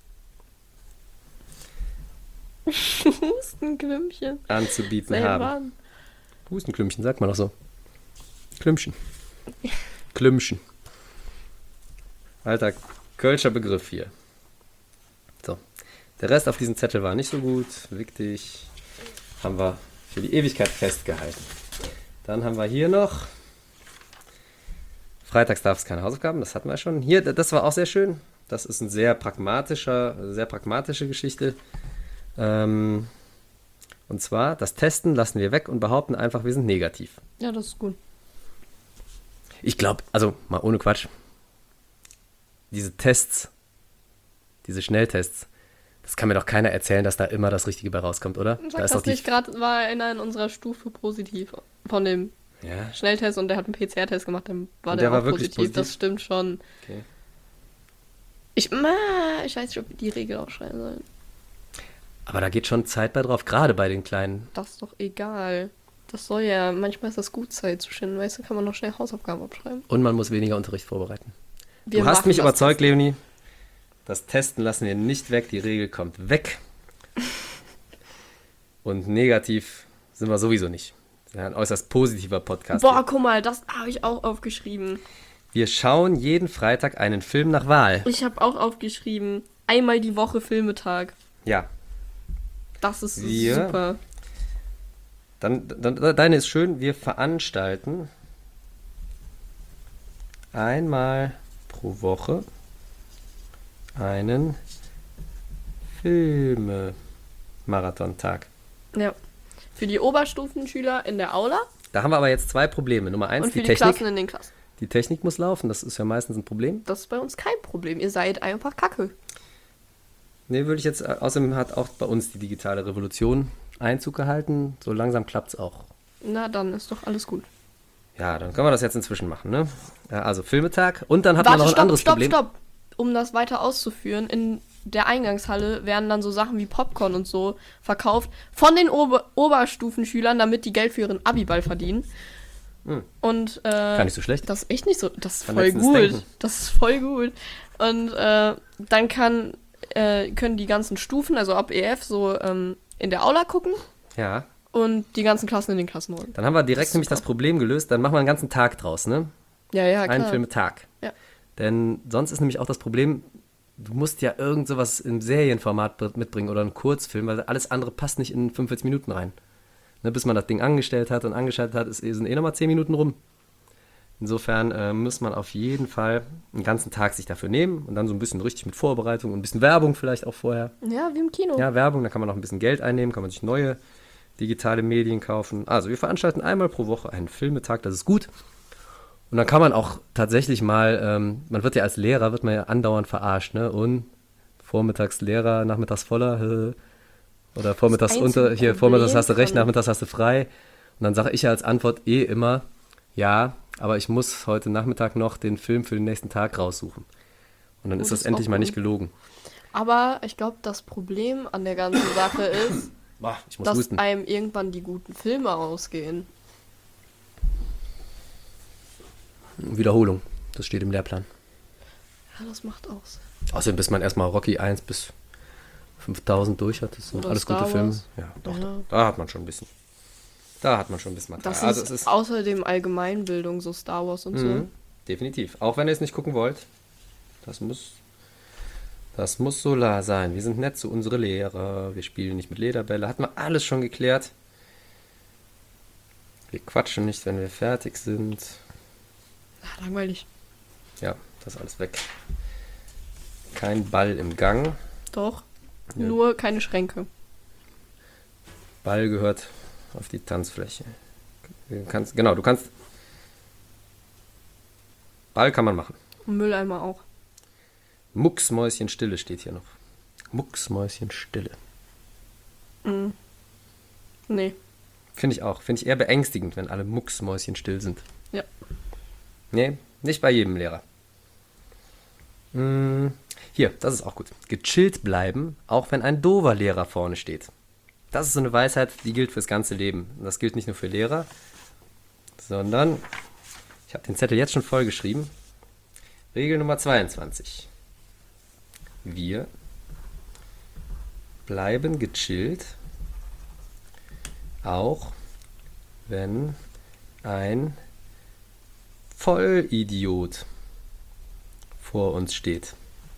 Hustenklümpchen. anzubieten Selber haben. an. Hustenklümpchen, sagt man doch so. Klümpchen. Klümpchen. Alter, Kölscher Begriff hier. So. Der Rest auf diesem Zettel war nicht so gut. Wichtig. Haben wir für die Ewigkeit festgehalten. Dann haben wir hier noch. Freitags darf es keine Hausaufgaben, das hatten wir schon. Hier, das war auch sehr schön. Das ist ein sehr pragmatischer, sehr pragmatische Geschichte. Ähm, und zwar, das Testen lassen wir weg und behaupten einfach, wir sind negativ. Ja, das ist gut. Ich glaube, also mal ohne Quatsch, diese Tests, diese Schnelltests, das kann mir doch keiner erzählen, dass da immer das Richtige bei rauskommt, oder? Sag Da ist das doch die, nicht, gerade war einer in unserer Stufe positiv von dem Ja. Schnelltest und der hat einen P C R-Test gemacht, dann war Und der, der war auch wirklich positiv. positiv? Das stimmt schon. Okay. Ich, ma, ich weiß nicht, ob wir die Regel aufschreiben sollen. Aber da geht schon Zeit bei drauf, gerade bei den Kleinen. Das ist doch egal. Das soll ja, manchmal ist das gut, Zeit zu schinden, weißt du, kann man noch schnell Hausaufgaben abschreiben. Und man muss weniger Unterricht vorbereiten. Wir du hast machen mich das überzeugt, Testen. Leonie. Das Testen lassen wir nicht weg, die Regel kommt weg. Und negativ sind wir sowieso nicht. Ja, ein äußerst positiver Podcast. Boah, hier. guck mal, das habe ich auch aufgeschrieben. Wir schauen jeden Freitag einen Film nach Wahl. Ich habe auch aufgeschrieben, einmal die Woche Filmetag. Ja, Das ist Wir- super. dann, dann deine ist schön. Wir veranstalten einmal pro Woche einen Filme-Marathontag. Ja. Für die Oberstufenschüler in der Aula Da haben wir aber jetzt zwei Probleme. Nummer eins, und für die die, Technik. Klassen in den Klassen. Die Technik muss laufen, das ist ja meistens ein Problem. Das ist bei uns kein Problem. Ihr seid einfach kacke. Nee, würde ich jetzt, äh, außerdem hat auch bei uns die digitale Revolution Einzug gehalten. So langsam klappt es auch. Na, dann ist doch alles gut. Ja, dann können wir das jetzt inzwischen machen, ne? Ja, also Filmetag. Und dann hat Warte, man noch ein stopp, anderes stopp, Problem. stopp. Um das weiter auszuführen, in der Eingangshalle werden dann so Sachen wie Popcorn und so verkauft von den Ober Oberstufenschülern, damit die Geld für ihren Abiball verdienen. Hm. Und äh, Gar nicht so schlecht. das ist echt nicht so, das ist voll Vernetzendes gut. Denken. Das ist voll gut. Und äh, dann kann, äh, können die ganzen Stufen, also ab E F, so ähm, in der Aula gucken Ja. und die ganzen Klassen in den Klassenräumen. Dann haben wir direkt Das ist nämlich super. das Problem gelöst. Dann machen wir einen ganzen Tag draus, ne? Ja, ja, klar. Einen Filmetag. Ja. Denn sonst ist nämlich auch das Problem, du musst ja irgend sowas im Serienformat mitbringen oder einen Kurzfilm, weil alles andere passt nicht in fünfundvierzig Minuten rein. Ne, bis man das Ding angestellt hat und angeschaltet hat, ist, sind eh nochmal zehn Minuten rum. Insofern äh, muss man auf jeden Fall einen ganzen Tag sich dafür nehmen und dann so ein bisschen richtig mit Vorbereitung und ein bisschen Werbung vielleicht auch vorher. Ja, wie im Kino. Ja, Werbung, da kann man noch ein bisschen Geld einnehmen, kann man sich neue digitale Medien kaufen. Also wir veranstalten einmal pro Woche einen Filmetag, das ist gut. Und dann kann man auch tatsächlich mal, ähm, man wird ja als Lehrer, wird man ja andauernd verarscht, ne? Und vormittags Lehrer, nachmittags voller, äh, oder vormittags Das unter, einzige hier vormittags hast du recht, Problem kann- nachmittags hast du frei. Und dann sage ich ja als Antwort eh immer, ja, aber ich muss heute Nachmittag noch den Film für den nächsten Tag raussuchen. Und dann Oh, ist das das ist endlich auch mal gut. nicht gelogen. Aber ich glaube, das Problem an der ganzen Sache ist, Boah, ich muss dass husten. einem irgendwann die guten Filme ausgehen. Wiederholung, das steht im Lehrplan. Ja, das macht aus. Außerdem, bis man erstmal Rocky eins bis fünftausend durch hat, das sind Oder alles Star gute Filme. Wars. Ja, doch, Ja. doch, da hat man schon ein bisschen. Da hat man schon ein bisschen Material. Das also ist, es ist außerdem Allgemeinbildung, so Star Wars und Mhm, definitiv. Auch wenn ihr es nicht gucken wollt, das muss, das muss Solar sein. Wir sind nett zu unsere Lehrer, wir spielen nicht mit Lederbälle. Hatten wir alles schon geklärt. Wir quatschen nicht, wenn wir fertig sind. so. Ja, langweilig. Ja, das ist alles weg. Kein Ball im Gang. Doch. Ja. Nur keine Schränke. Ball gehört auf die Tanzfläche. Du kannst, genau, du kannst. Ball kann man machen. Und Mülleimer auch. Mucksmäuschenstille steht hier noch. Mucksmäuschenstille. Mhm. Nee. Finde ich auch. Finde ich eher beängstigend, wenn alle Mucksmäuschenstill sind. Ja. Nee, nicht bei jedem Lehrer. Hm, hier, das ist auch gut. Gechillt bleiben, auch wenn ein doofer Lehrer vorne steht. Das ist so eine Weisheit, die gilt fürs ganze Leben. Und das gilt nicht nur für Lehrer, sondern, ich habe den Zettel jetzt schon vollgeschrieben. Regel Nummer zweiundzwanzig. Wir bleiben gechillt, auch wenn ein Vollidiot vor uns steht.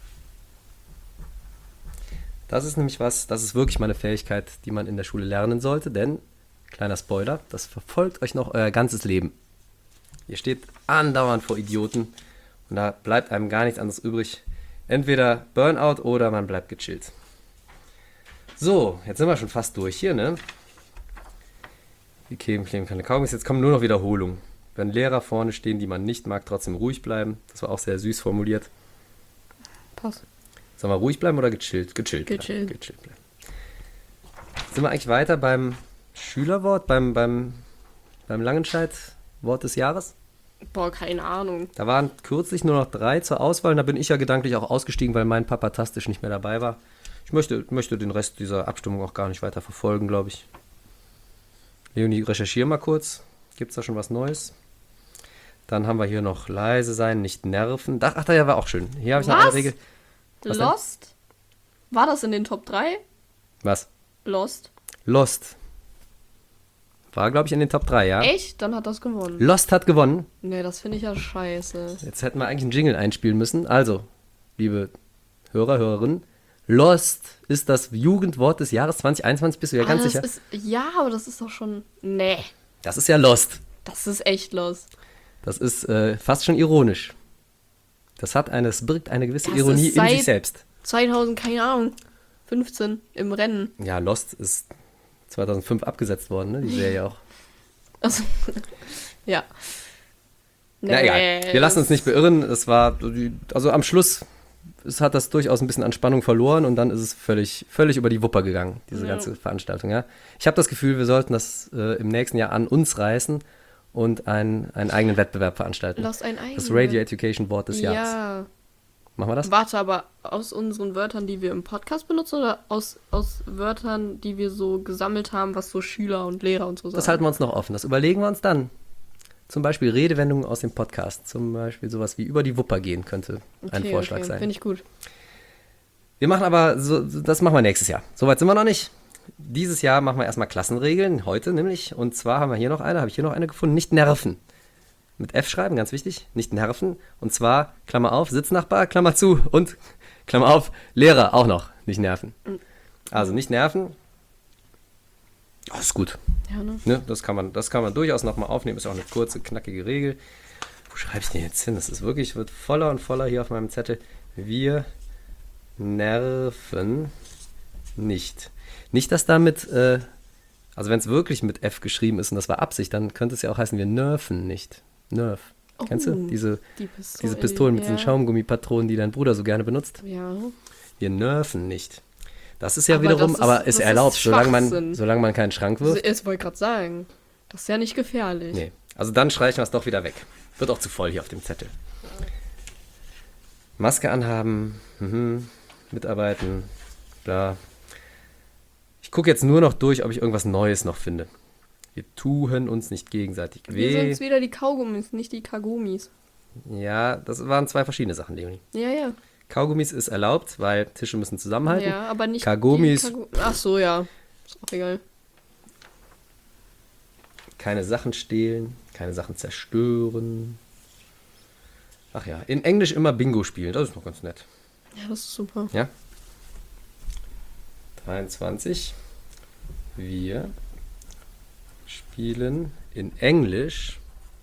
Das ist nämlich was, das ist wirklich mal eine Fähigkeit, die man in der Schule lernen sollte, denn, kleiner Spoiler, das verfolgt euch noch euer ganzes Leben. Ihr steht andauernd vor Idioten und da bleibt einem gar nichts anderes übrig. Entweder Burnout oder man bleibt gechillt. So, jetzt sind wir schon fast durch hier, ne? Wie kleben, kleben keine Kaugummis. Jetzt kommen nur noch Wiederholungen. Wenn Lehrer vorne stehen, die man nicht mag, trotzdem ruhig bleiben. Das war auch sehr süß formuliert. Passt. Sollen wir ruhig bleiben oder gechillt? Gechillt. bleiben. Gechillt. Gechillt bleiben. Sind wir eigentlich weiter beim Schülerwort, beim, beim, beim Langenscheid Wort des Jahres? Boah, keine Ahnung. Da waren kürzlich nur noch drei zur Auswahl und da bin ich ja gedanklich auch ausgestiegen, weil mein Papatastisch nicht mehr dabei war. Ich möchte, möchte den Rest dieser Abstimmung auch gar nicht weiter verfolgen, glaube ich. Leonie, recherchiere mal kurz. Gibt es da schon was Neues? Dann haben wir hier noch leise sein, nicht nerven. Ach, ach, da war auch schön. Hier habe ich noch Was? eine Regel. Was denn? Lost? War das in den Top drei? Was? Lost. Lost. War, glaube ich, in den Top drei, ja? Echt? Dann hat das gewonnen. Lost hat gewonnen. Nee, das finde ich ja scheiße. Jetzt hätten wir eigentlich einen Jingle einspielen müssen. Also, liebe Hörer, Hörerinnen, Lost ist das Jugendwort des Jahres zwanzig einundzwanzig. Bist du ja Ah, ganz das sicher? Ist, ja, aber das ist doch schon... Nee, Das ist ja Lost. das ist echt Lost. Das ist äh, fast schon ironisch. Das hat eine, es birgt eine gewisse Das Ironie ist in seit- sich selbst. zweitausend, keine Ahnung, fünfzehn im Rennen. Ja, Lost ist zweitausendfünf abgesetzt worden, ne? Die Serie auch. Also, ja. Na egal, wir lassen uns nicht beirren. Es war, also am Schluss es hat das durchaus ein bisschen an Spannung verloren und dann ist es völlig, völlig über die Wupper gegangen, diese Ja. ganze Veranstaltung. Ja. Ich habe das Gefühl, wir sollten das äh, im nächsten Jahr an uns reißen und einen, einen eigenen Wettbewerb veranstalten. Lass ein eigenes. Das Radio Education Wort des Jahres. Ja. Machen wir das? Warte, aber aus unseren Wörtern, die wir im Podcast benutzen oder aus, aus Wörtern, die wir so gesammelt haben, was so Schüler und Lehrer und so sagen? Das halten wir uns noch offen. Das überlegen wir uns dann. Zum Beispiel Redewendungen aus dem Podcast. Zum Beispiel sowas wie über die Wupper gehen könnte ein Okay, Vorschlag okay. sein. Finde ich gut. Wir machen aber, so, das machen wir nächstes Jahr. Soweit sind wir noch nicht. Dieses Jahr machen wir erstmal Klassenregeln, heute nämlich. Und zwar haben wir hier noch eine, habe ich hier noch eine gefunden, nicht nerven. Mit F schreiben, ganz wichtig, nicht nerven. Und zwar, Klammer auf, Sitznachbar, Klammer zu und, Klammer auf, Lehrer auch noch, nicht nerven. Also nicht nerven. Ja, ist gut. Ja, ne? Ne? Das kann man, das kann man durchaus nochmal aufnehmen. Ist auch eine kurze, knackige Regel. Wo schreibe ich den jetzt hin? Das ist wirklich, wird voller und voller hier auf meinem Zettel. Wir nerven nicht. Nicht, dass damit, äh, also wenn es wirklich mit F geschrieben ist und das war Absicht, dann könnte es ja auch heißen, wir nerven nicht. Nerf. Oh, Kennst du? Diese, Die Pistolen, diese Pistolen mit ja. diesen Schaumgummipatronen, die dein Bruder so gerne benutzt. Ja. Wir nerven nicht. Das ist ja Aber wiederum, das ist- aber das ist ist erlaubt, solange man, Schwachsinn. solange man keinen Schrank Also, wirft. ich wollte gerade sagen, das ist ja nicht gefährlich. Nee, also dann streichen wir es doch wieder weg. Wird auch zu voll hier auf dem Zettel. Maske anhaben, mhm. mitarbeiten, bla. Ich gucke jetzt nur noch durch, ob ich irgendwas Neues noch finde. Wir tun uns nicht gegenseitig Wir weh. sind wieder die Kaugummis, nicht die Kagomis. Ja, das waren zwei verschiedene Sachen, Leonie. Ja, ja. Kaugummis ist erlaubt, weil Tische müssen zusammenhalten. Ja, aber nicht Kaugummis. die Kago- Ach so, ja. Ist auch egal. Keine Sachen stehlen, keine Sachen zerstören. Ach ja, in Englisch immer Bingo spielen, das ist noch ganz nett. Ja, das ist super. Ja. dreiundzwanzig. Wir spielen in Englisch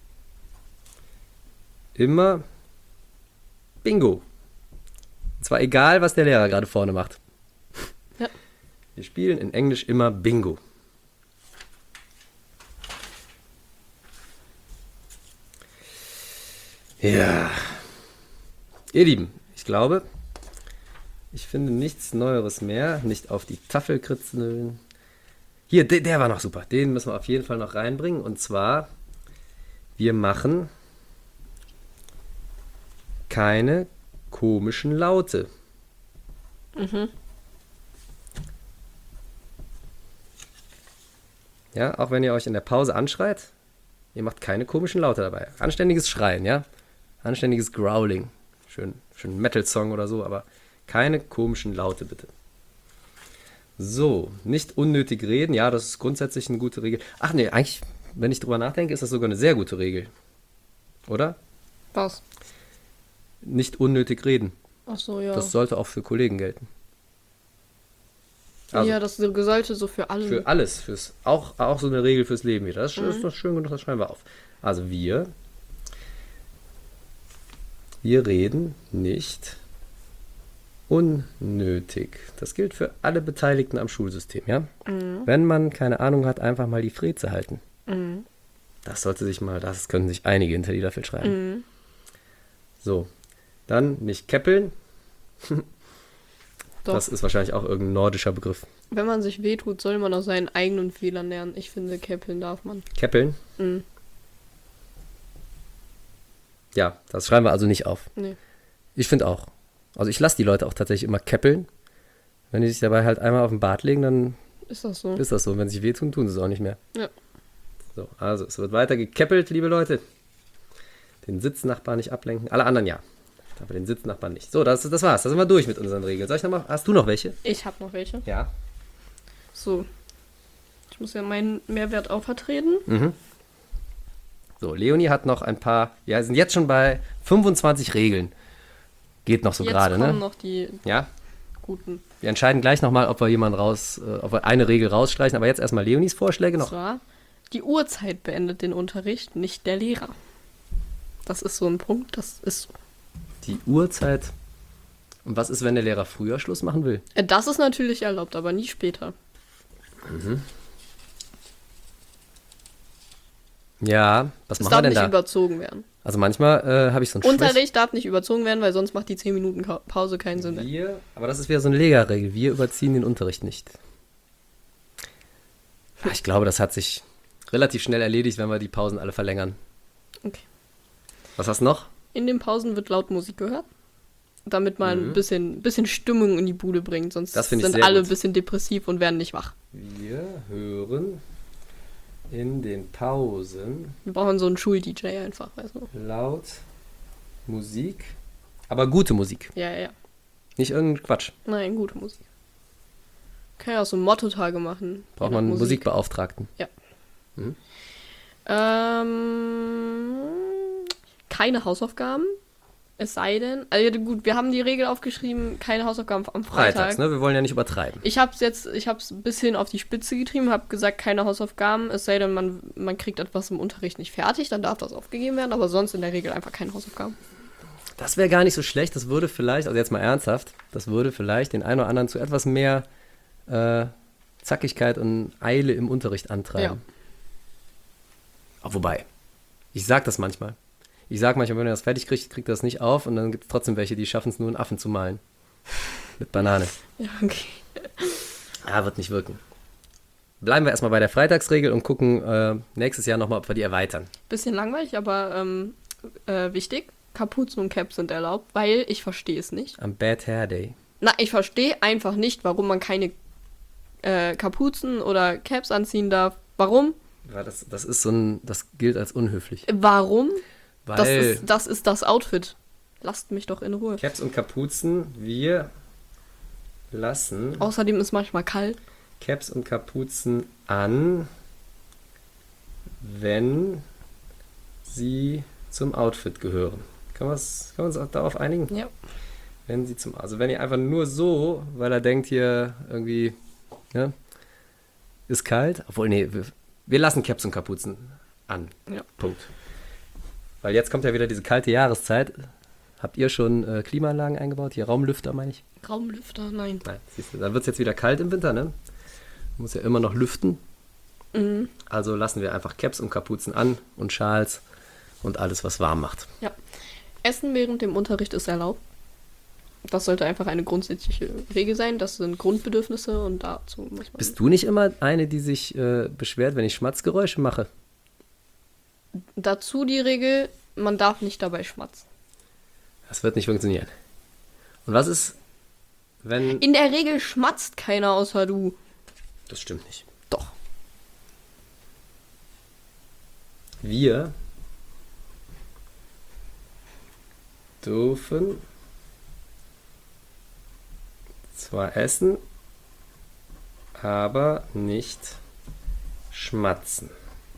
immer Bingo. Und zwar egal, was der Lehrer gerade vorne macht. Ja. Wir spielen in Englisch immer Bingo. Ja. Ihr Lieben, ich glaube, ich finde nichts Neueres mehr. Nicht auf die Tafel kritzeln. Hier, der, der war noch super. Den müssen wir auf jeden Fall noch reinbringen. Und zwar, wir machen keine komischen Laute. Mhm. Ja, auch wenn ihr euch in der Pause anschreit, ihr macht keine komischen Laute dabei. Anständiges Schreien, ja. Anständiges Growling. Schön, schön Metal-Song oder so, aber keine komischen Laute, bitte. So, nicht unnötig reden. Ja, das ist grundsätzlich eine gute Regel. Ach nee, eigentlich, wenn ich drüber nachdenke, ist das sogar eine sehr gute Regel. Oder? Was? Nicht unnötig reden. Ach so, ja. Das sollte auch für Kollegen gelten. Also, ja, das sollte so für alle. für alles. Fürs, auch, auch so eine Regel fürs Leben wieder. Das ist, Mhm. ist doch schön genug, das schreiben wir auf. Also wir, wir reden nicht unnötig. Das gilt für alle Beteiligten am Schulsystem, ja? Mhm. Wenn man keine Ahnung hat, einfach mal die Freze halten. Mhm. Das sollte sich mal, das können sich einige hinter die Löffel schreiben. Mhm. So, dann nicht käppeln. Doch. Das ist wahrscheinlich auch irgendein nordischer Begriff. Wenn man sich wehtut, soll man aus seinen eigenen Fehlern lernen. Ich finde, käppeln darf man. Käppeln? Mhm. Ja, das schreiben wir also nicht auf. Nee. Ich finde auch. Also ich lasse die Leute auch tatsächlich immer käppeln. Wenn die sich dabei halt einmal auf den Bart legen, dann Ist das so? ist das so. Wenn sie sich wehtun, tun sie es auch nicht mehr. Ja. So, also es wird weiter gekäppelt, liebe Leute. Den Sitznachbarn nicht ablenken. Alle anderen ja. Aber den Sitznachbarn nicht. So, das, das war's. Da sind wir durch mit unseren Regeln. Soll ich noch mal? Hast du noch welche? Ich habe noch welche. Ja. So. Ich muss ja meinen Mehrwert auch vertreten. Mhm. So, Leonie hat noch ein paar. Ja, sind jetzt schon bei fünfundzwanzig Regeln. Geht noch so Jetzt gerade, kommen ne? noch die Ja. guten. Wir entscheiden gleich nochmal, ob wir jemanden raus, äh, ob wir eine Regel rausstreichen. Aber jetzt erstmal Leonies Vorschläge Und noch. zwar, die Uhrzeit beendet den Unterricht, nicht der Lehrer. Das ist so ein Punkt, das ist so. Die Uhrzeit. Und was ist, wenn der Lehrer früher Schluss machen will? Äh, Das ist natürlich erlaubt, aber nie später. Ja, was Es machen wir darf denn nicht da? überzogen werden. Also manchmal äh, habe ich so ein Schwäch- Unterricht darf nicht überzogen werden, weil sonst macht die zehn Minuten Ka- Pause keinen Sinn mehr. Wir, aber das ist wieder so eine Lega-Regel. Wir überziehen den Unterricht nicht. Ah, Ich glaube, das hat sich relativ schnell erledigt, wenn wir die Pausen alle verlängern. Okay. Was hast du noch? In den Pausen wird laut Musik gehört, damit man Mhm. ein bisschen, bisschen Stimmung in die Bude bringt, sonst Das finde ich sind sehr alle gut. ein bisschen depressiv und werden nicht wach. Wir hören in den Pausen Wir brauchen so einen Schul-D J einfach, weißt du. laut Musik, aber gute Musik. Ja, ja, ja. Nicht irgendein Quatsch. Nein, gute Musik. Kann ja auch so Motto-Tage machen. Braucht je man nach einen Musik. Musikbeauftragten. Ähm, keine Hausaufgaben. Es sei denn, also ja, gut, wir haben die Regel aufgeschrieben, keine Hausaufgaben am Freitag. Freitags, ne? Wir wollen ja nicht übertreiben. Ich habe es jetzt, ich habe es ein bisschen auf die Spitze getrieben, habe gesagt, keine Hausaufgaben, es sei denn, man, man kriegt etwas im Unterricht nicht fertig, dann darf das aufgegeben werden, aber sonst in der Regel einfach keine Hausaufgaben. Das wäre gar nicht so schlecht. Das würde vielleicht, also jetzt mal ernsthaft, das würde vielleicht den einen oder anderen zu etwas mehr äh, Zackigkeit und Eile im Unterricht antreiben. Auch wobei, ich sag das manchmal. Ich sag manchmal, wenn er das fertig kriegt, kriegt er das nicht auf und dann gibt es trotzdem welche, die schaffen es nur, einen Affen zu malen. Mit Banane. Ja, okay. Ja, wird nicht wirken. Bleiben wir erstmal bei der Freitagsregel und gucken äh, nächstes Jahr nochmal, ob wir die erweitern. Bisschen langweilig, aber ähm, äh, wichtig. Kapuzen und Caps sind erlaubt, weil ich verstehe es nicht. Am Bad Hair Day. Na, ich verstehe einfach nicht, warum man keine äh, Kapuzen oder Caps anziehen darf. Warum? Weil das, das ist so ein, das gilt als unhöflich. Warum? Weil Das ist, das ist das Outfit. Lasst mich doch in Ruhe. Caps und Kapuzen, wir lassen Außerdem ist manchmal kalt. Caps und Kapuzen an, wenn sie zum Outfit gehören. Kann, man's, kann man uns darauf einigen? Ja. Wenn sie zum, also wenn ihr einfach nur so, weil er denkt hier irgendwie, ja, ist kalt, obwohl, nee, wir, wir lassen Caps und Kapuzen an. Ja. Punkt. Weil jetzt kommt ja wieder diese kalte Jahreszeit. Habt ihr schon äh, Klimaanlagen eingebaut? Hier Raumlüfter, meine ich? Raumlüfter, nein. Nein, siehst du, dann wird es jetzt wieder kalt im Winter, ne? Muss ja immer noch lüften. Mhm. Also lassen wir einfach Caps und Kapuzen an und Schals und alles, was warm macht. Ja. Essen während dem Unterricht ist erlaubt. Das sollte einfach eine grundsätzliche Regel sein. Das sind Grundbedürfnisse und dazu muss man. Bist du nicht immer eine, die sich äh, beschwert, wenn ich Schmatzgeräusche mache? Dazu die Regel, man darf nicht dabei schmatzen. Das wird nicht funktionieren. Und was ist, wenn... In der Regel schmatzt keiner außer du. Das stimmt nicht. Doch. Wir dürfen zwar essen, aber nicht schmatzen.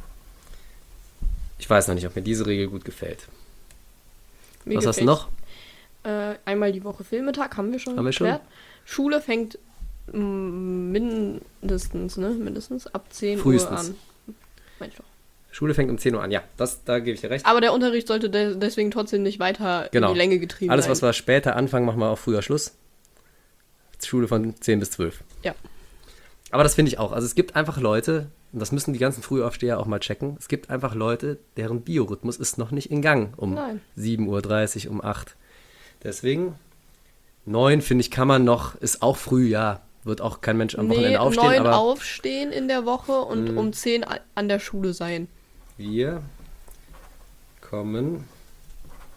Ich weiß noch nicht, ob mir diese Regel gut gefällt. Mir Was hast du gefällt's. noch? Äh, einmal die Woche Filmetag, haben wir schon Haben wir schon? geklärt. Schule fängt mm, mindestens, ne? Mindestens ab zehn Frühestens. Uhr an. Mensch doch. Schule fängt um zehn Uhr an. Ja, das, da gebe ich dir recht. Aber der Unterricht sollte de deswegen trotzdem nicht weiter Genau. in die Länge getrieben Alles, sein. was wir später anfangen, machen wir auch früher Schluss. Schule von zehn bis zwölf. Ja. Aber das finde ich auch. Also es gibt einfach Leute, und das müssen die ganzen Frühaufsteher auch mal checken, es gibt einfach Leute, deren Biorhythmus ist noch nicht in Gang um Nein. sieben Uhr dreißig, um acht. Deswegen, neun finde ich, kann man noch, ist auch früh, ja. Wird auch kein Mensch am Nee, Wochenende aufstehen, neun aber aufstehen in der Woche und um zehn a- an der Schule sein. wir kommen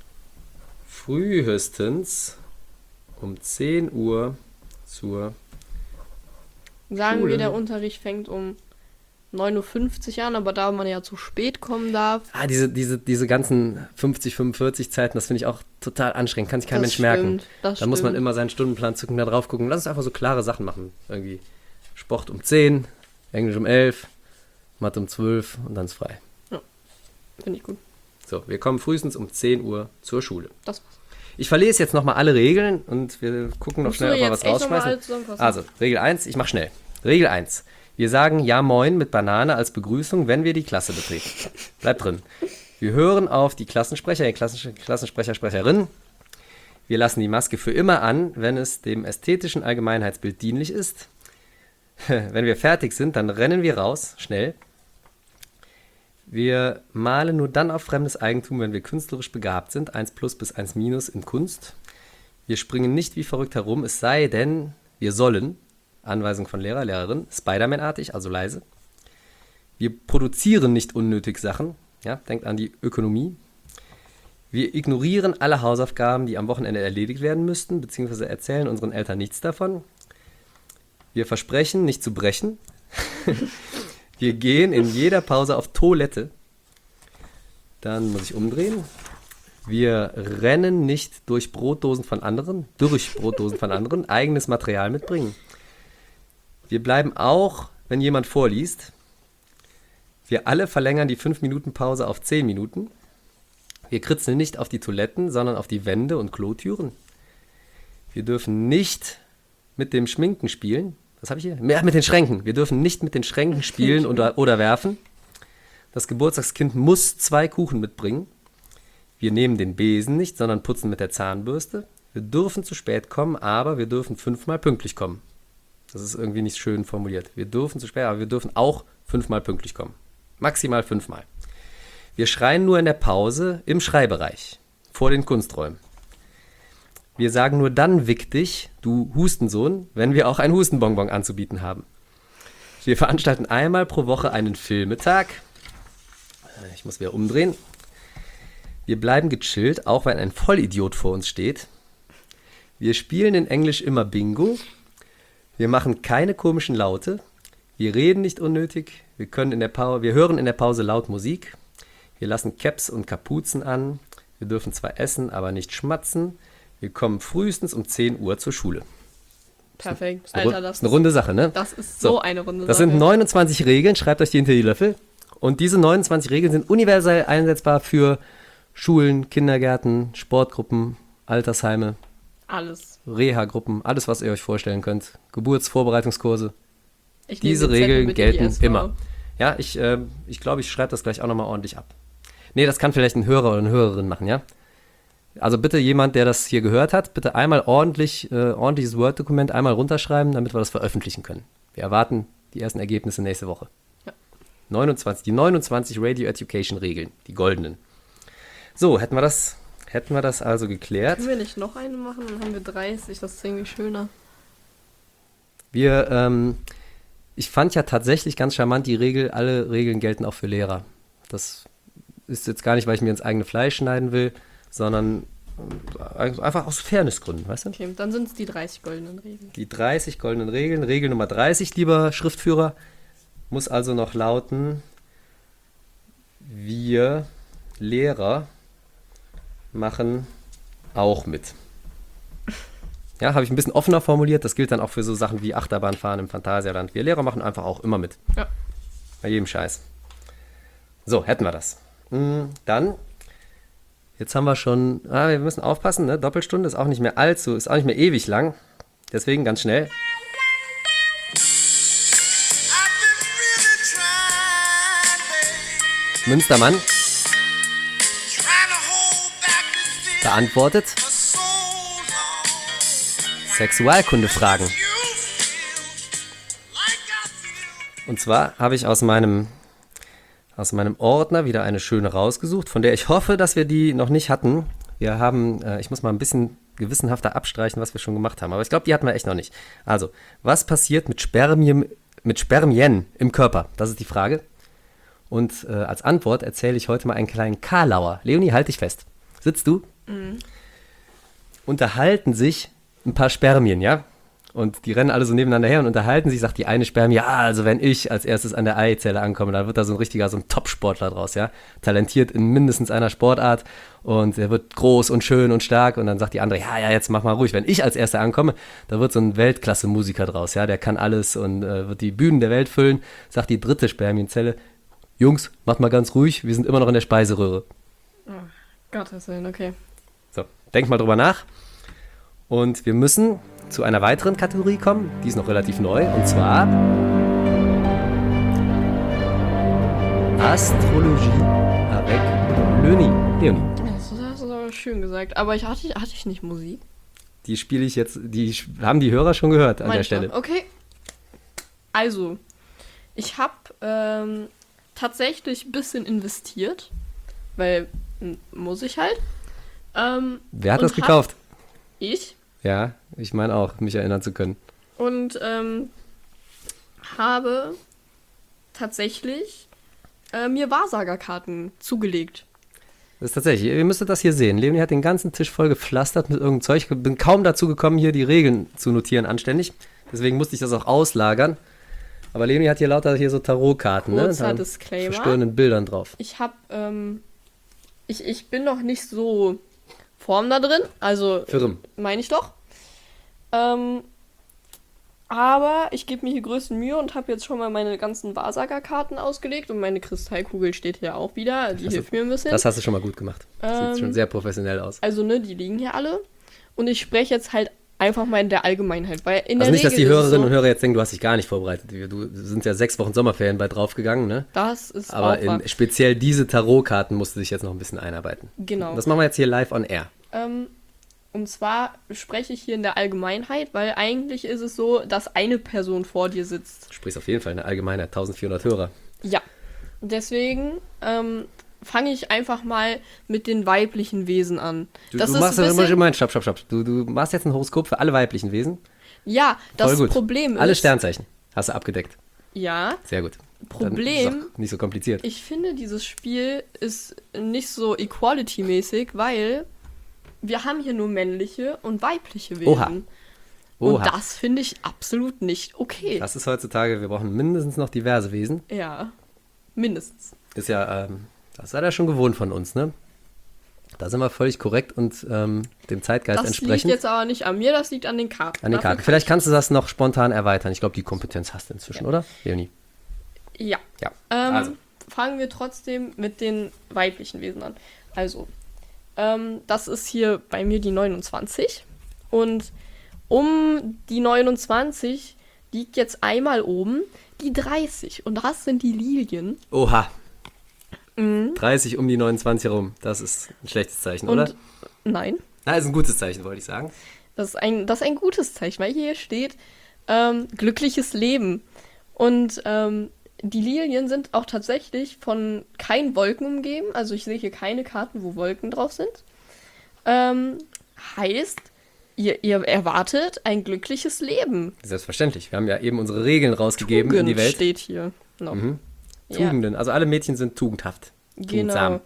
frühestens um zehn Uhr zur Sagen Schule. wir, der Unterricht fängt um neun Uhr fünfzig an, aber da man ja zu spät kommen darf. Ah, diese, diese, diese ganzen fünfzig, fünfundvierzig Zeiten, das finde ich auch total anstrengend. Kann sich kein Das Mensch merken. stimmt, das Da muss man stimmt. immer seinen Stundenplan zücken, da drauf gucken. Lass uns einfach so klare Sachen machen. Irgendwie Sport um zehn, Englisch um elf, Mathe um zwölf und dann ist frei. Finde ich gut. So, wir kommen frühestens um zehn Uhr zur Schule. Das war's. Ich verlese jetzt nochmal alle Regeln und wir gucken noch Musst schnell, du ob wir jetzt was echt noch mal rausschmeißen. alles zusammenfassen? Also, Regel eins, ich mache schnell. Regel eins. Wir sagen Ja Moin mit Banane als Begrüßung, wenn wir die Klasse betreten. Bleibt drin. Wir hören auf die Klassensprecher, die Klassen, Klassensprecher, Sprecherinnen. Wir lassen die Maske für immer an, wenn es dem ästhetischen Allgemeinheitsbild dienlich ist. Wenn wir fertig sind, dann rennen wir raus, schnell. Wir malen nur dann auf fremdes Eigentum, wenn wir künstlerisch begabt sind, eins plus bis eins minus in Kunst. Wir springen nicht wie verrückt herum, es sei denn, wir sollen, Anweisung von Lehrer, Lehrerin, Spider-Man-artig, also leise. Wir produzieren nicht unnötig Sachen, ja, denkt an die Ökonomie. Wir ignorieren alle Hausaufgaben, die am Wochenende erledigt werden müssten, beziehungsweise erzählen unseren Eltern nichts davon. Wir versprechen, nicht zu brechen. Wir gehen in jeder Pause auf Toilette. Dann muss ich umdrehen. Wir rennen nicht durch Brotdosen von anderen, durch Brotdosen von anderen, eigenes Material mitbringen. Wir bleiben auch, wenn jemand vorliest. Wir alle verlängern die fünf Minuten Pause auf zehn Minuten. Wir kritzeln nicht auf die Toiletten, sondern auf die Wände und Klotüren. Wir dürfen nicht mit dem Schminken spielen. Was habe ich hier? Ja, mit den Schränken. Wir dürfen nicht mit den Schränken spielen oder, oder werfen. Das Geburtstagskind muss zwei Kuchen mitbringen. Wir nehmen den Besen nicht, sondern putzen mit der Zahnbürste. Wir dürfen zu spät kommen, aber wir dürfen fünfmal pünktlich kommen. Das ist irgendwie nicht schön formuliert. Wir dürfen zu spät, aber wir dürfen auch fünfmal pünktlich kommen. Maximal fünfmal. Wir schreien nur in der Pause im Schreibereich, vor den Kunsträumen. Wir sagen nur dann wick dich, du Hustensohn, wenn wir auch ein Hustenbonbon anzubieten haben. Wir veranstalten einmal pro Woche einen Filmetag. Ich muss wieder umdrehen. Wir bleiben gechillt, auch wenn ein Vollidiot vor uns steht. Wir spielen in Englisch immer Bingo. Wir machen keine komischen Laute. Wir reden nicht unnötig. Wir können in der Pause, wir hören in der Pause laut Musik. Wir lassen Caps und Kapuzen an. Wir dürfen zwar essen, aber nicht schmatzen. Wir kommen frühestens um zehn Uhr zur Schule. Perfekt. Das ist eine, Alter, Ru- das ist eine runde Sache, ne? Das ist so, So, eine runde Das Sache. sind neunundzwanzig Regeln, schreibt euch die hinter die Löffel. Und diese neunundzwanzig Regeln sind universell einsetzbar für Schulen, Kindergärten, Sportgruppen, Altersheime, Alles. Reha-Gruppen, alles, was ihr euch vorstellen könnt. Geburtsvorbereitungskurse. Ich nehme Diese den Zettel Regeln mit in die gelten S V. immer. Ja, ich glaube, äh, ich, glaub, ich schreibe das gleich auch nochmal ordentlich ab. Nee, das kann vielleicht ein Hörer oder eine Hörerin machen, ja? Also bitte jemand, der das hier gehört hat, bitte einmal ordentlich, äh, ordentliches Word-Dokument einmal runterschreiben, damit wir das veröffentlichen können. Wir erwarten die ersten Ergebnisse nächste Woche. Ja. neunundzwanzig, die neunundzwanzig Radio Education Regeln, die goldenen. So, hätten wir das, hätten wir das also geklärt. Können wir nicht noch eine machen? Dann haben wir dreißig. Das ist irgendwie schöner. Wir, ähm, ich fand ja tatsächlich ganz charmant die Regel, alle Regeln gelten auch für Lehrer. Das ist jetzt gar nicht, weil ich mir ins eigene Fleisch schneiden will, sondern äh, einfach aus Fairnessgründen, weißt du? Okay, dann sind es die dreißig goldenen Regeln. Die dreißig goldenen Regeln. Regel Nummer dreißig, lieber Schriftführer, muss also noch lauten: Wir Lehrer machen auch mit. Ja, habe ich ein bisschen offener formuliert. Das gilt dann auch für so Sachen wie Achterbahnfahren im Phantasialand. Wir Lehrer machen einfach auch immer mit. Ja. Bei jedem Scheiß. So, hätten wir das. Mm, Dann, jetzt haben wir schon, ah, wir müssen aufpassen, ne? Doppelstunde ist auch nicht mehr allzu, ist auch nicht mehr ewig lang. Deswegen ganz schnell. Münstermann beantwortet Sexualkundefragen. Und zwar habe ich aus meinem, aus meinem Ordner wieder eine schöne rausgesucht, von der ich hoffe, dass wir die noch nicht hatten. Wir haben, äh, ich muss mal ein bisschen gewissenhafter abstreichen, was wir schon gemacht haben, aber ich glaube, die hatten wir echt noch nicht. Also, was passiert mit Spermien, mit Spermien im Körper? Das ist die Frage. Und äh, als Antwort erzähle ich heute mal einen kleinen Karlauer. Leonie, halt dich fest. Sitzt du? Mhm. unterhalten sich ein paar Spermien, ja? Und die rennen alle so nebeneinander her und unterhalten sich, sagt die eine Spermie, ja, also wenn ich als erstes an der Eizelle ankomme, dann wird da so ein richtiger, so ein Top-Sportler draus, ja? Talentiert in mindestens einer Sportart und er wird groß und schön und stark und dann sagt die andere, ja, ja, jetzt mach mal ruhig, wenn ich als erster ankomme, da wird so ein Weltklasse-Musiker draus, ja? Der kann alles und äh, wird die Bühnen der Welt füllen, sagt die dritte Spermienzelle, Jungs, macht mal ganz ruhig, wir sind immer noch in der Speiseröhre. Oh, Gottes Willen, okay. So, denk mal drüber nach. Und wir müssen zu einer weiteren Kategorie kommen, die ist noch relativ neu, und zwar Astrologie avec Leonie. Leonie, Das hast du aber schön gesagt. Aber ich hatte, hatte ich nicht Musik? die spiele ich jetzt, die haben die Hörer schon gehört an der Manchmal. Stelle. Okay. Also, ich habe ähm, tatsächlich ein bisschen investiert, weil m, muss ich halt. Ähm, Wer hat und das gekauft? Hab ich. Ja, ich meine auch, mich erinnern zu können. Und ähm, habe tatsächlich äh, mir Wahrsagerkarten zugelegt. Das ist tatsächlich, ihr müsstet das hier sehen. Leonie hat den ganzen Tisch voll gepflastert mit irgendeinem Zeug. Ich bin kaum dazu gekommen, hier die Regeln zu notieren anständig. Deswegen musste ich das auch auslagern. Aber Leonie hat hier lauter hier so Tarotkarten, ne? Kurzer Da Disclaimer. verstörenden Bildern drauf. Ich habe, ähm, ich, ich bin noch nicht so Form da drin, also Firm. meine ich doch. Ähm, aber ich gebe mir hier größten Mühe und habe jetzt schon mal meine ganzen Wahrsagerkarten ausgelegt und meine Kristallkugel steht hier auch wieder, die Das hilft ist- mir ein bisschen. Das hast du schon mal gut gemacht. Ähm, Sieht schon sehr professionell aus. Also, ne, die liegen hier alle. Und ich spreche jetzt halt einfach mal in der Allgemeinheit, weil in Also der nicht, dass die Regel ist es Hörerinnen so, und Hörer jetzt denken, du hast dich gar nicht vorbereitet. Wir- Du sind ja sechs Wochen Sommerferien bei draufgegangen, ne? das ist Aber auch wahr. in speziell diese Tarotkarten musst du dich jetzt noch ein bisschen einarbeiten. Genau. Das machen wir jetzt hier live on air. Ähm, und zwar spreche ich hier in der Allgemeinheit, weil eigentlich ist es so, dass eine Person vor dir sitzt. Du sprichst auf jeden Fall in der Allgemeinheit, eintausendvierhundert Hörer. Ja. Deswegen ähm, fange ich einfach mal mit den weiblichen Wesen an. Du, das du ist machst ein ja immer bisschen, Moment, stopp, stopp, stopp. Du, du machst jetzt ein Horoskop für alle weiblichen Wesen. ja, das Voll gut. Problem ist. Alle Sternzeichen hast du abgedeckt. Ja, Sehr gut. Problem- Dann ist auch nicht so kompliziert. ich finde, dieses Spiel ist nicht so equality-mäßig, weil wir haben hier nur männliche und weibliche Wesen. Oha. Und Oha. das finde ich absolut nicht okay. Das ist heutzutage, wir brauchen mindestens noch diverse Wesen. Ja, mindestens. Ist ja, ähm, das seid ihr schon gewohnt von uns, ne? Da sind wir völlig korrekt und ähm, dem Zeitgeist Das liegt entsprechend. jetzt aber nicht an mir, das liegt an den Karten. An den Dafür Karten. kann Vielleicht kannst du das noch spontan erweitern. Ich glaube, die Kompetenz hast du inzwischen, oder? Leonie. ich- Ja. Ja. Ähm, Also. Fangen wir trotzdem mit den weiblichen Wesen an. Also, ähm, das ist hier bei mir die neunundzwanzig. Und um die neunundzwanzig liegt jetzt einmal oben die dreißig. Und das sind die Lilien. Oha. Mhm. dreißig um die neunundzwanzig herum. Das ist ein schlechtes Zeichen, Und oder? nein, Na, ist ein gutes Zeichen, wollte ich sagen. das ist ein, das ist ein gutes Zeichen, weil hier steht ähm, glückliches Leben. Und ähm, die Lilien sind auch tatsächlich von keinen Wolken umgeben. Also ich sehe hier keine Karten, wo Wolken drauf sind. Ähm, heißt, ihr, ihr erwartet ein glückliches Leben. Selbstverständlich. Wir haben ja eben unsere Regeln rausgegeben in die Tugend Welt. steht hier noch. Mhm. Ja, Tugenden. Also alle Mädchen sind tugendhaft. genau. Tugendsam.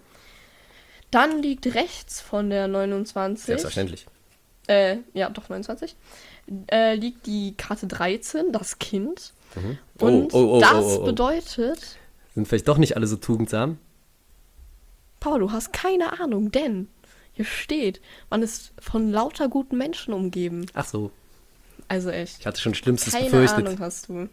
Dann liegt rechts von der neunundzwanzig. Selbstverständlich. Äh, ja, doch neunundzwanzig. Äh, liegt die Karte dreizehn, das Kind. Mhm. Und oh, oh, oh, das oh, oh, oh. bedeutet, Sind vielleicht doch nicht alle so tugendsam? Paul, du hast keine Ahnung, denn hier steht, man ist von lauter guten Menschen umgeben. Ach so. Also echt. Ich hatte schon Schlimmstes Keine befürchtet. Ahnung hast du.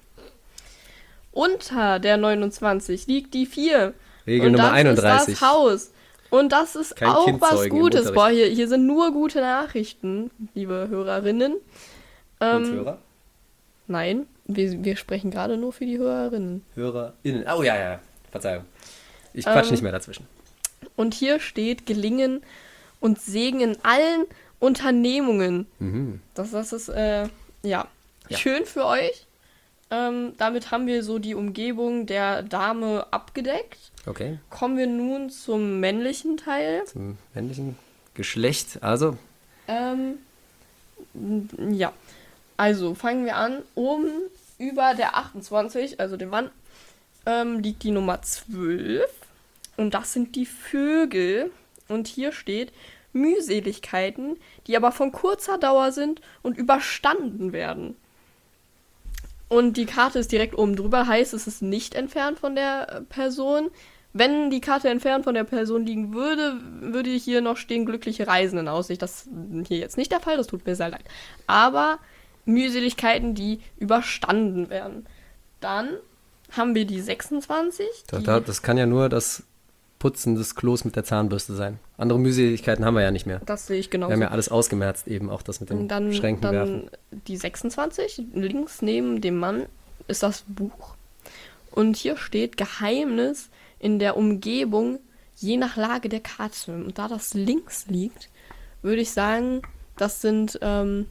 Unter der neunundzwanzig liegt die vier. Regel und Nummer das einunddreißig. ist das Haus. Und das ist Kein auch Kind was zeugen im Gutes. Unterricht. Boah, hier, hier sind nur gute Nachrichten, liebe Hörerinnen. Und Ähm, Hörer? nein, wir, wir sprechen gerade nur für die Hörerinnen. HörerInnen. Oh ja, ja. Verzeihung. Ich quatsch Ähm, nicht mehr dazwischen. Und hier steht Gelingen und Segen in allen Unternehmungen. Mhm. Das, das ist, äh, ja, Ja. schön für euch. Ähm, damit haben wir so die Umgebung der Dame abgedeckt. Okay. Kommen wir nun zum männlichen Teil. Zum männlichen Geschlecht. Also, Ähm, n- ja, also fangen wir an. Oben über der achtundzwanzig, also dem Mann, ähm, liegt die Nummer zwölf. Und das sind die Vögel. Und hier steht, Mühseligkeiten, die aber von kurzer Dauer sind und überstanden werden. Und die Karte ist direkt oben drüber, heißt, es ist nicht entfernt von der Person. Wenn die Karte entfernt von der Person liegen würde, würde hier noch stehen, glückliche Reisen in Aussicht. Das ist hier jetzt nicht der Fall, das tut mir sehr leid. Aber Mühseligkeiten, die überstanden werden. Dann haben wir die sechsundzwanzig. Da, Die, da, das kann ja nur das Putzen des Klos mit der Zahnbürste sein. Andere Mühseligkeiten haben wir ja nicht mehr. das sehe ich Wir genauso. haben ja alles ausgemerzt, eben auch das mit den Und dann, Schränken dann werfen. die sechsundzwanzig, links neben dem Mann ist das Buch. Und hier steht Geheimnis in der Umgebung, je nach Lage der Karte. Und da das links liegt, würde ich sagen, das sind ähm,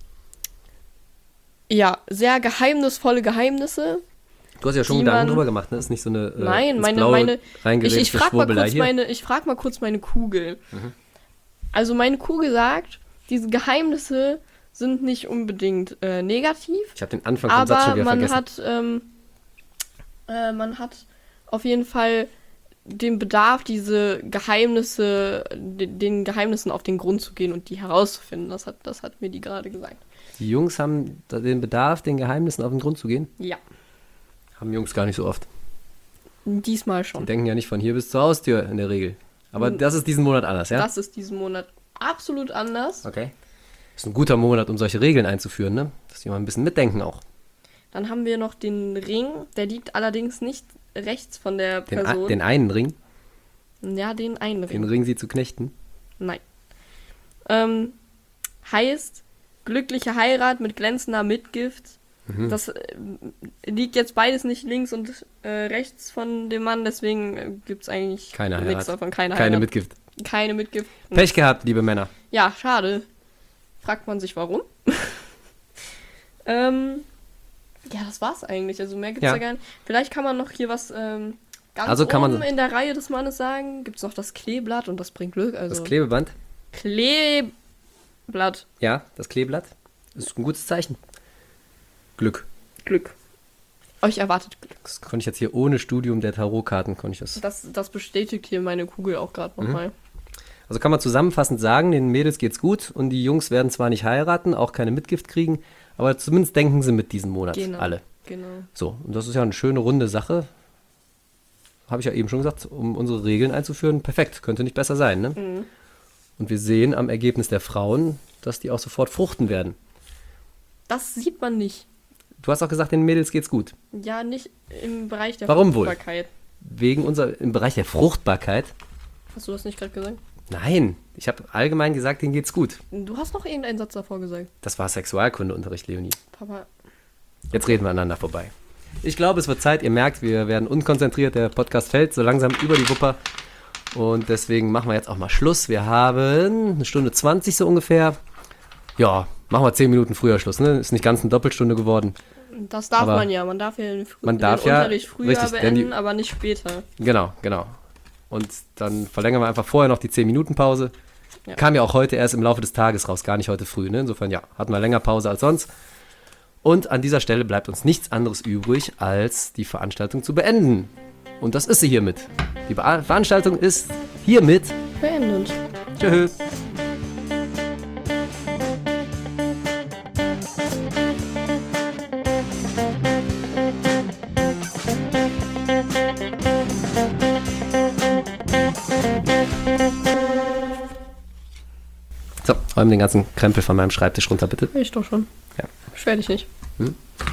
ja sehr geheimnisvolle Geheimnisse. Du hast ja schon die Gedanken man- drüber gemacht, ne? Ist nicht so eine äh, Nein, ins meine, Blaue meine, ich, reingeredete ich frage mal, Schwurbelei kurz hier. meine, ich frag mal kurz meine Kugel. Mhm. Also meine Kugel sagt, diese Geheimnisse sind nicht unbedingt äh, negativ, Ich habe den Anfang vom Satz schon aber wieder man vergessen. hat, ähm, äh, man hat auf jeden Fall den Bedarf, diese Geheimnisse, de- den Geheimnissen auf den Grund zu gehen und die herauszufinden. Das hat, das hat mir die gerade gesagt. Die Jungs haben da den Bedarf, den Geheimnissen auf den Grund zu gehen. Ja, Haben Jungs gar nicht so oft. diesmal Die schon. denken ja nicht von hier bis zur Haustür in der Regel. Aber das ist diesen Monat anders, ja? Das ist diesen Monat absolut anders. Okay. Ist ein guter Monat, um solche Regeln einzuführen, ne? Dass die mal ein bisschen mitdenken auch. Dann haben wir noch den Ring, der liegt allerdings nicht rechts von der Den, Person. a- den einen Ring, ja, den einen Ring. den Ring sie zu knechten. Nein. Ähm, heißt, glückliche Heirat mit glänzender Mitgift. Mhm. Das äh, liegt jetzt beides nicht links und äh, rechts von dem Mann, deswegen äh, gibt es eigentlich Keine nichts Heirat. davon. Keine, Keine Heirat. Mitgift. Keine Mitgift. Pech gehabt, liebe Männer. Ja, schade. Fragt man sich warum. ähm, ja, das war's eigentlich. Also mehr gibt's Ja. ja gar nicht. Vielleicht kann man noch hier was ähm, ganz Also kann man oben so- in der Reihe des Mannes sagen. Gibt's noch das Kleeblatt und das bringt Glück. Also Das Klebeband, Kleeblatt. ja, das Kleeblatt, ist ein gutes Zeichen. Glück. Glück. Euch erwartet Glück. Das konnte ich jetzt hier ohne Studium der Tarotkarten, konnte ich das. Das, das bestätigt hier meine Kugel auch gerade Mhm. nochmal. Also kann man zusammenfassend sagen, den Mädels geht's gut und die Jungs werden zwar nicht heiraten, auch keine Mitgift kriegen, aber zumindest denken sie mit diesen Monat, Genau. alle. Genau. So, und das ist ja eine schöne runde Sache. Habe ich ja eben schon gesagt, um unsere Regeln einzuführen. Perfekt, könnte nicht besser sein, ne? Mhm. Und wir sehen am Ergebnis der Frauen, dass die auch sofort fruchten werden. Das sieht man nicht. Du hast auch gesagt, den Mädels geht's gut. Ja, nicht im Bereich der Warum wohl? Fruchtbarkeit. Wegen unser, im Bereich der Fruchtbarkeit. Hast du das nicht gerade gesagt? Nein, ich habe allgemein gesagt, denen geht's gut. Du hast noch irgendeinen Satz davor gesagt. Das war Sexualkundeunterricht, Leonie. Papa. Jetzt reden wir aneinander vorbei. Ich glaube, es wird Zeit. Ihr merkt, wir werden unkonzentriert. Der Podcast fällt so langsam über die Wupper. Und deswegen machen wir jetzt auch mal Schluss. Wir haben eine Stunde zwanzig so ungefähr. Ja, machen wir zehn Minuten früher Schluss. Ne? Ist nicht ganz eine Doppelstunde geworden. Das darf Aber man ja. Man darf ja den, Fr man den darf ja- Unterricht früher richtig, denn beenden, die- aber nicht später. Genau, genau. Und dann verlängern wir einfach vorher noch die zehn Minuten Pause. Ja. Kam ja auch heute erst im Laufe des Tages raus, gar nicht heute früh. Ne? Insofern, ja, hatten wir länger Pause als sonst. Und an dieser Stelle bleibt uns nichts anderes übrig, als die Veranstaltung zu beenden. Und das ist sie hiermit. Die Be Veranstaltung ist hiermit. Beendet. Tschüss. So, räum den ganzen Krempel von meinem Schreibtisch runter, bitte. Ich doch schon. Ja. Beschwer dich nicht. Hm?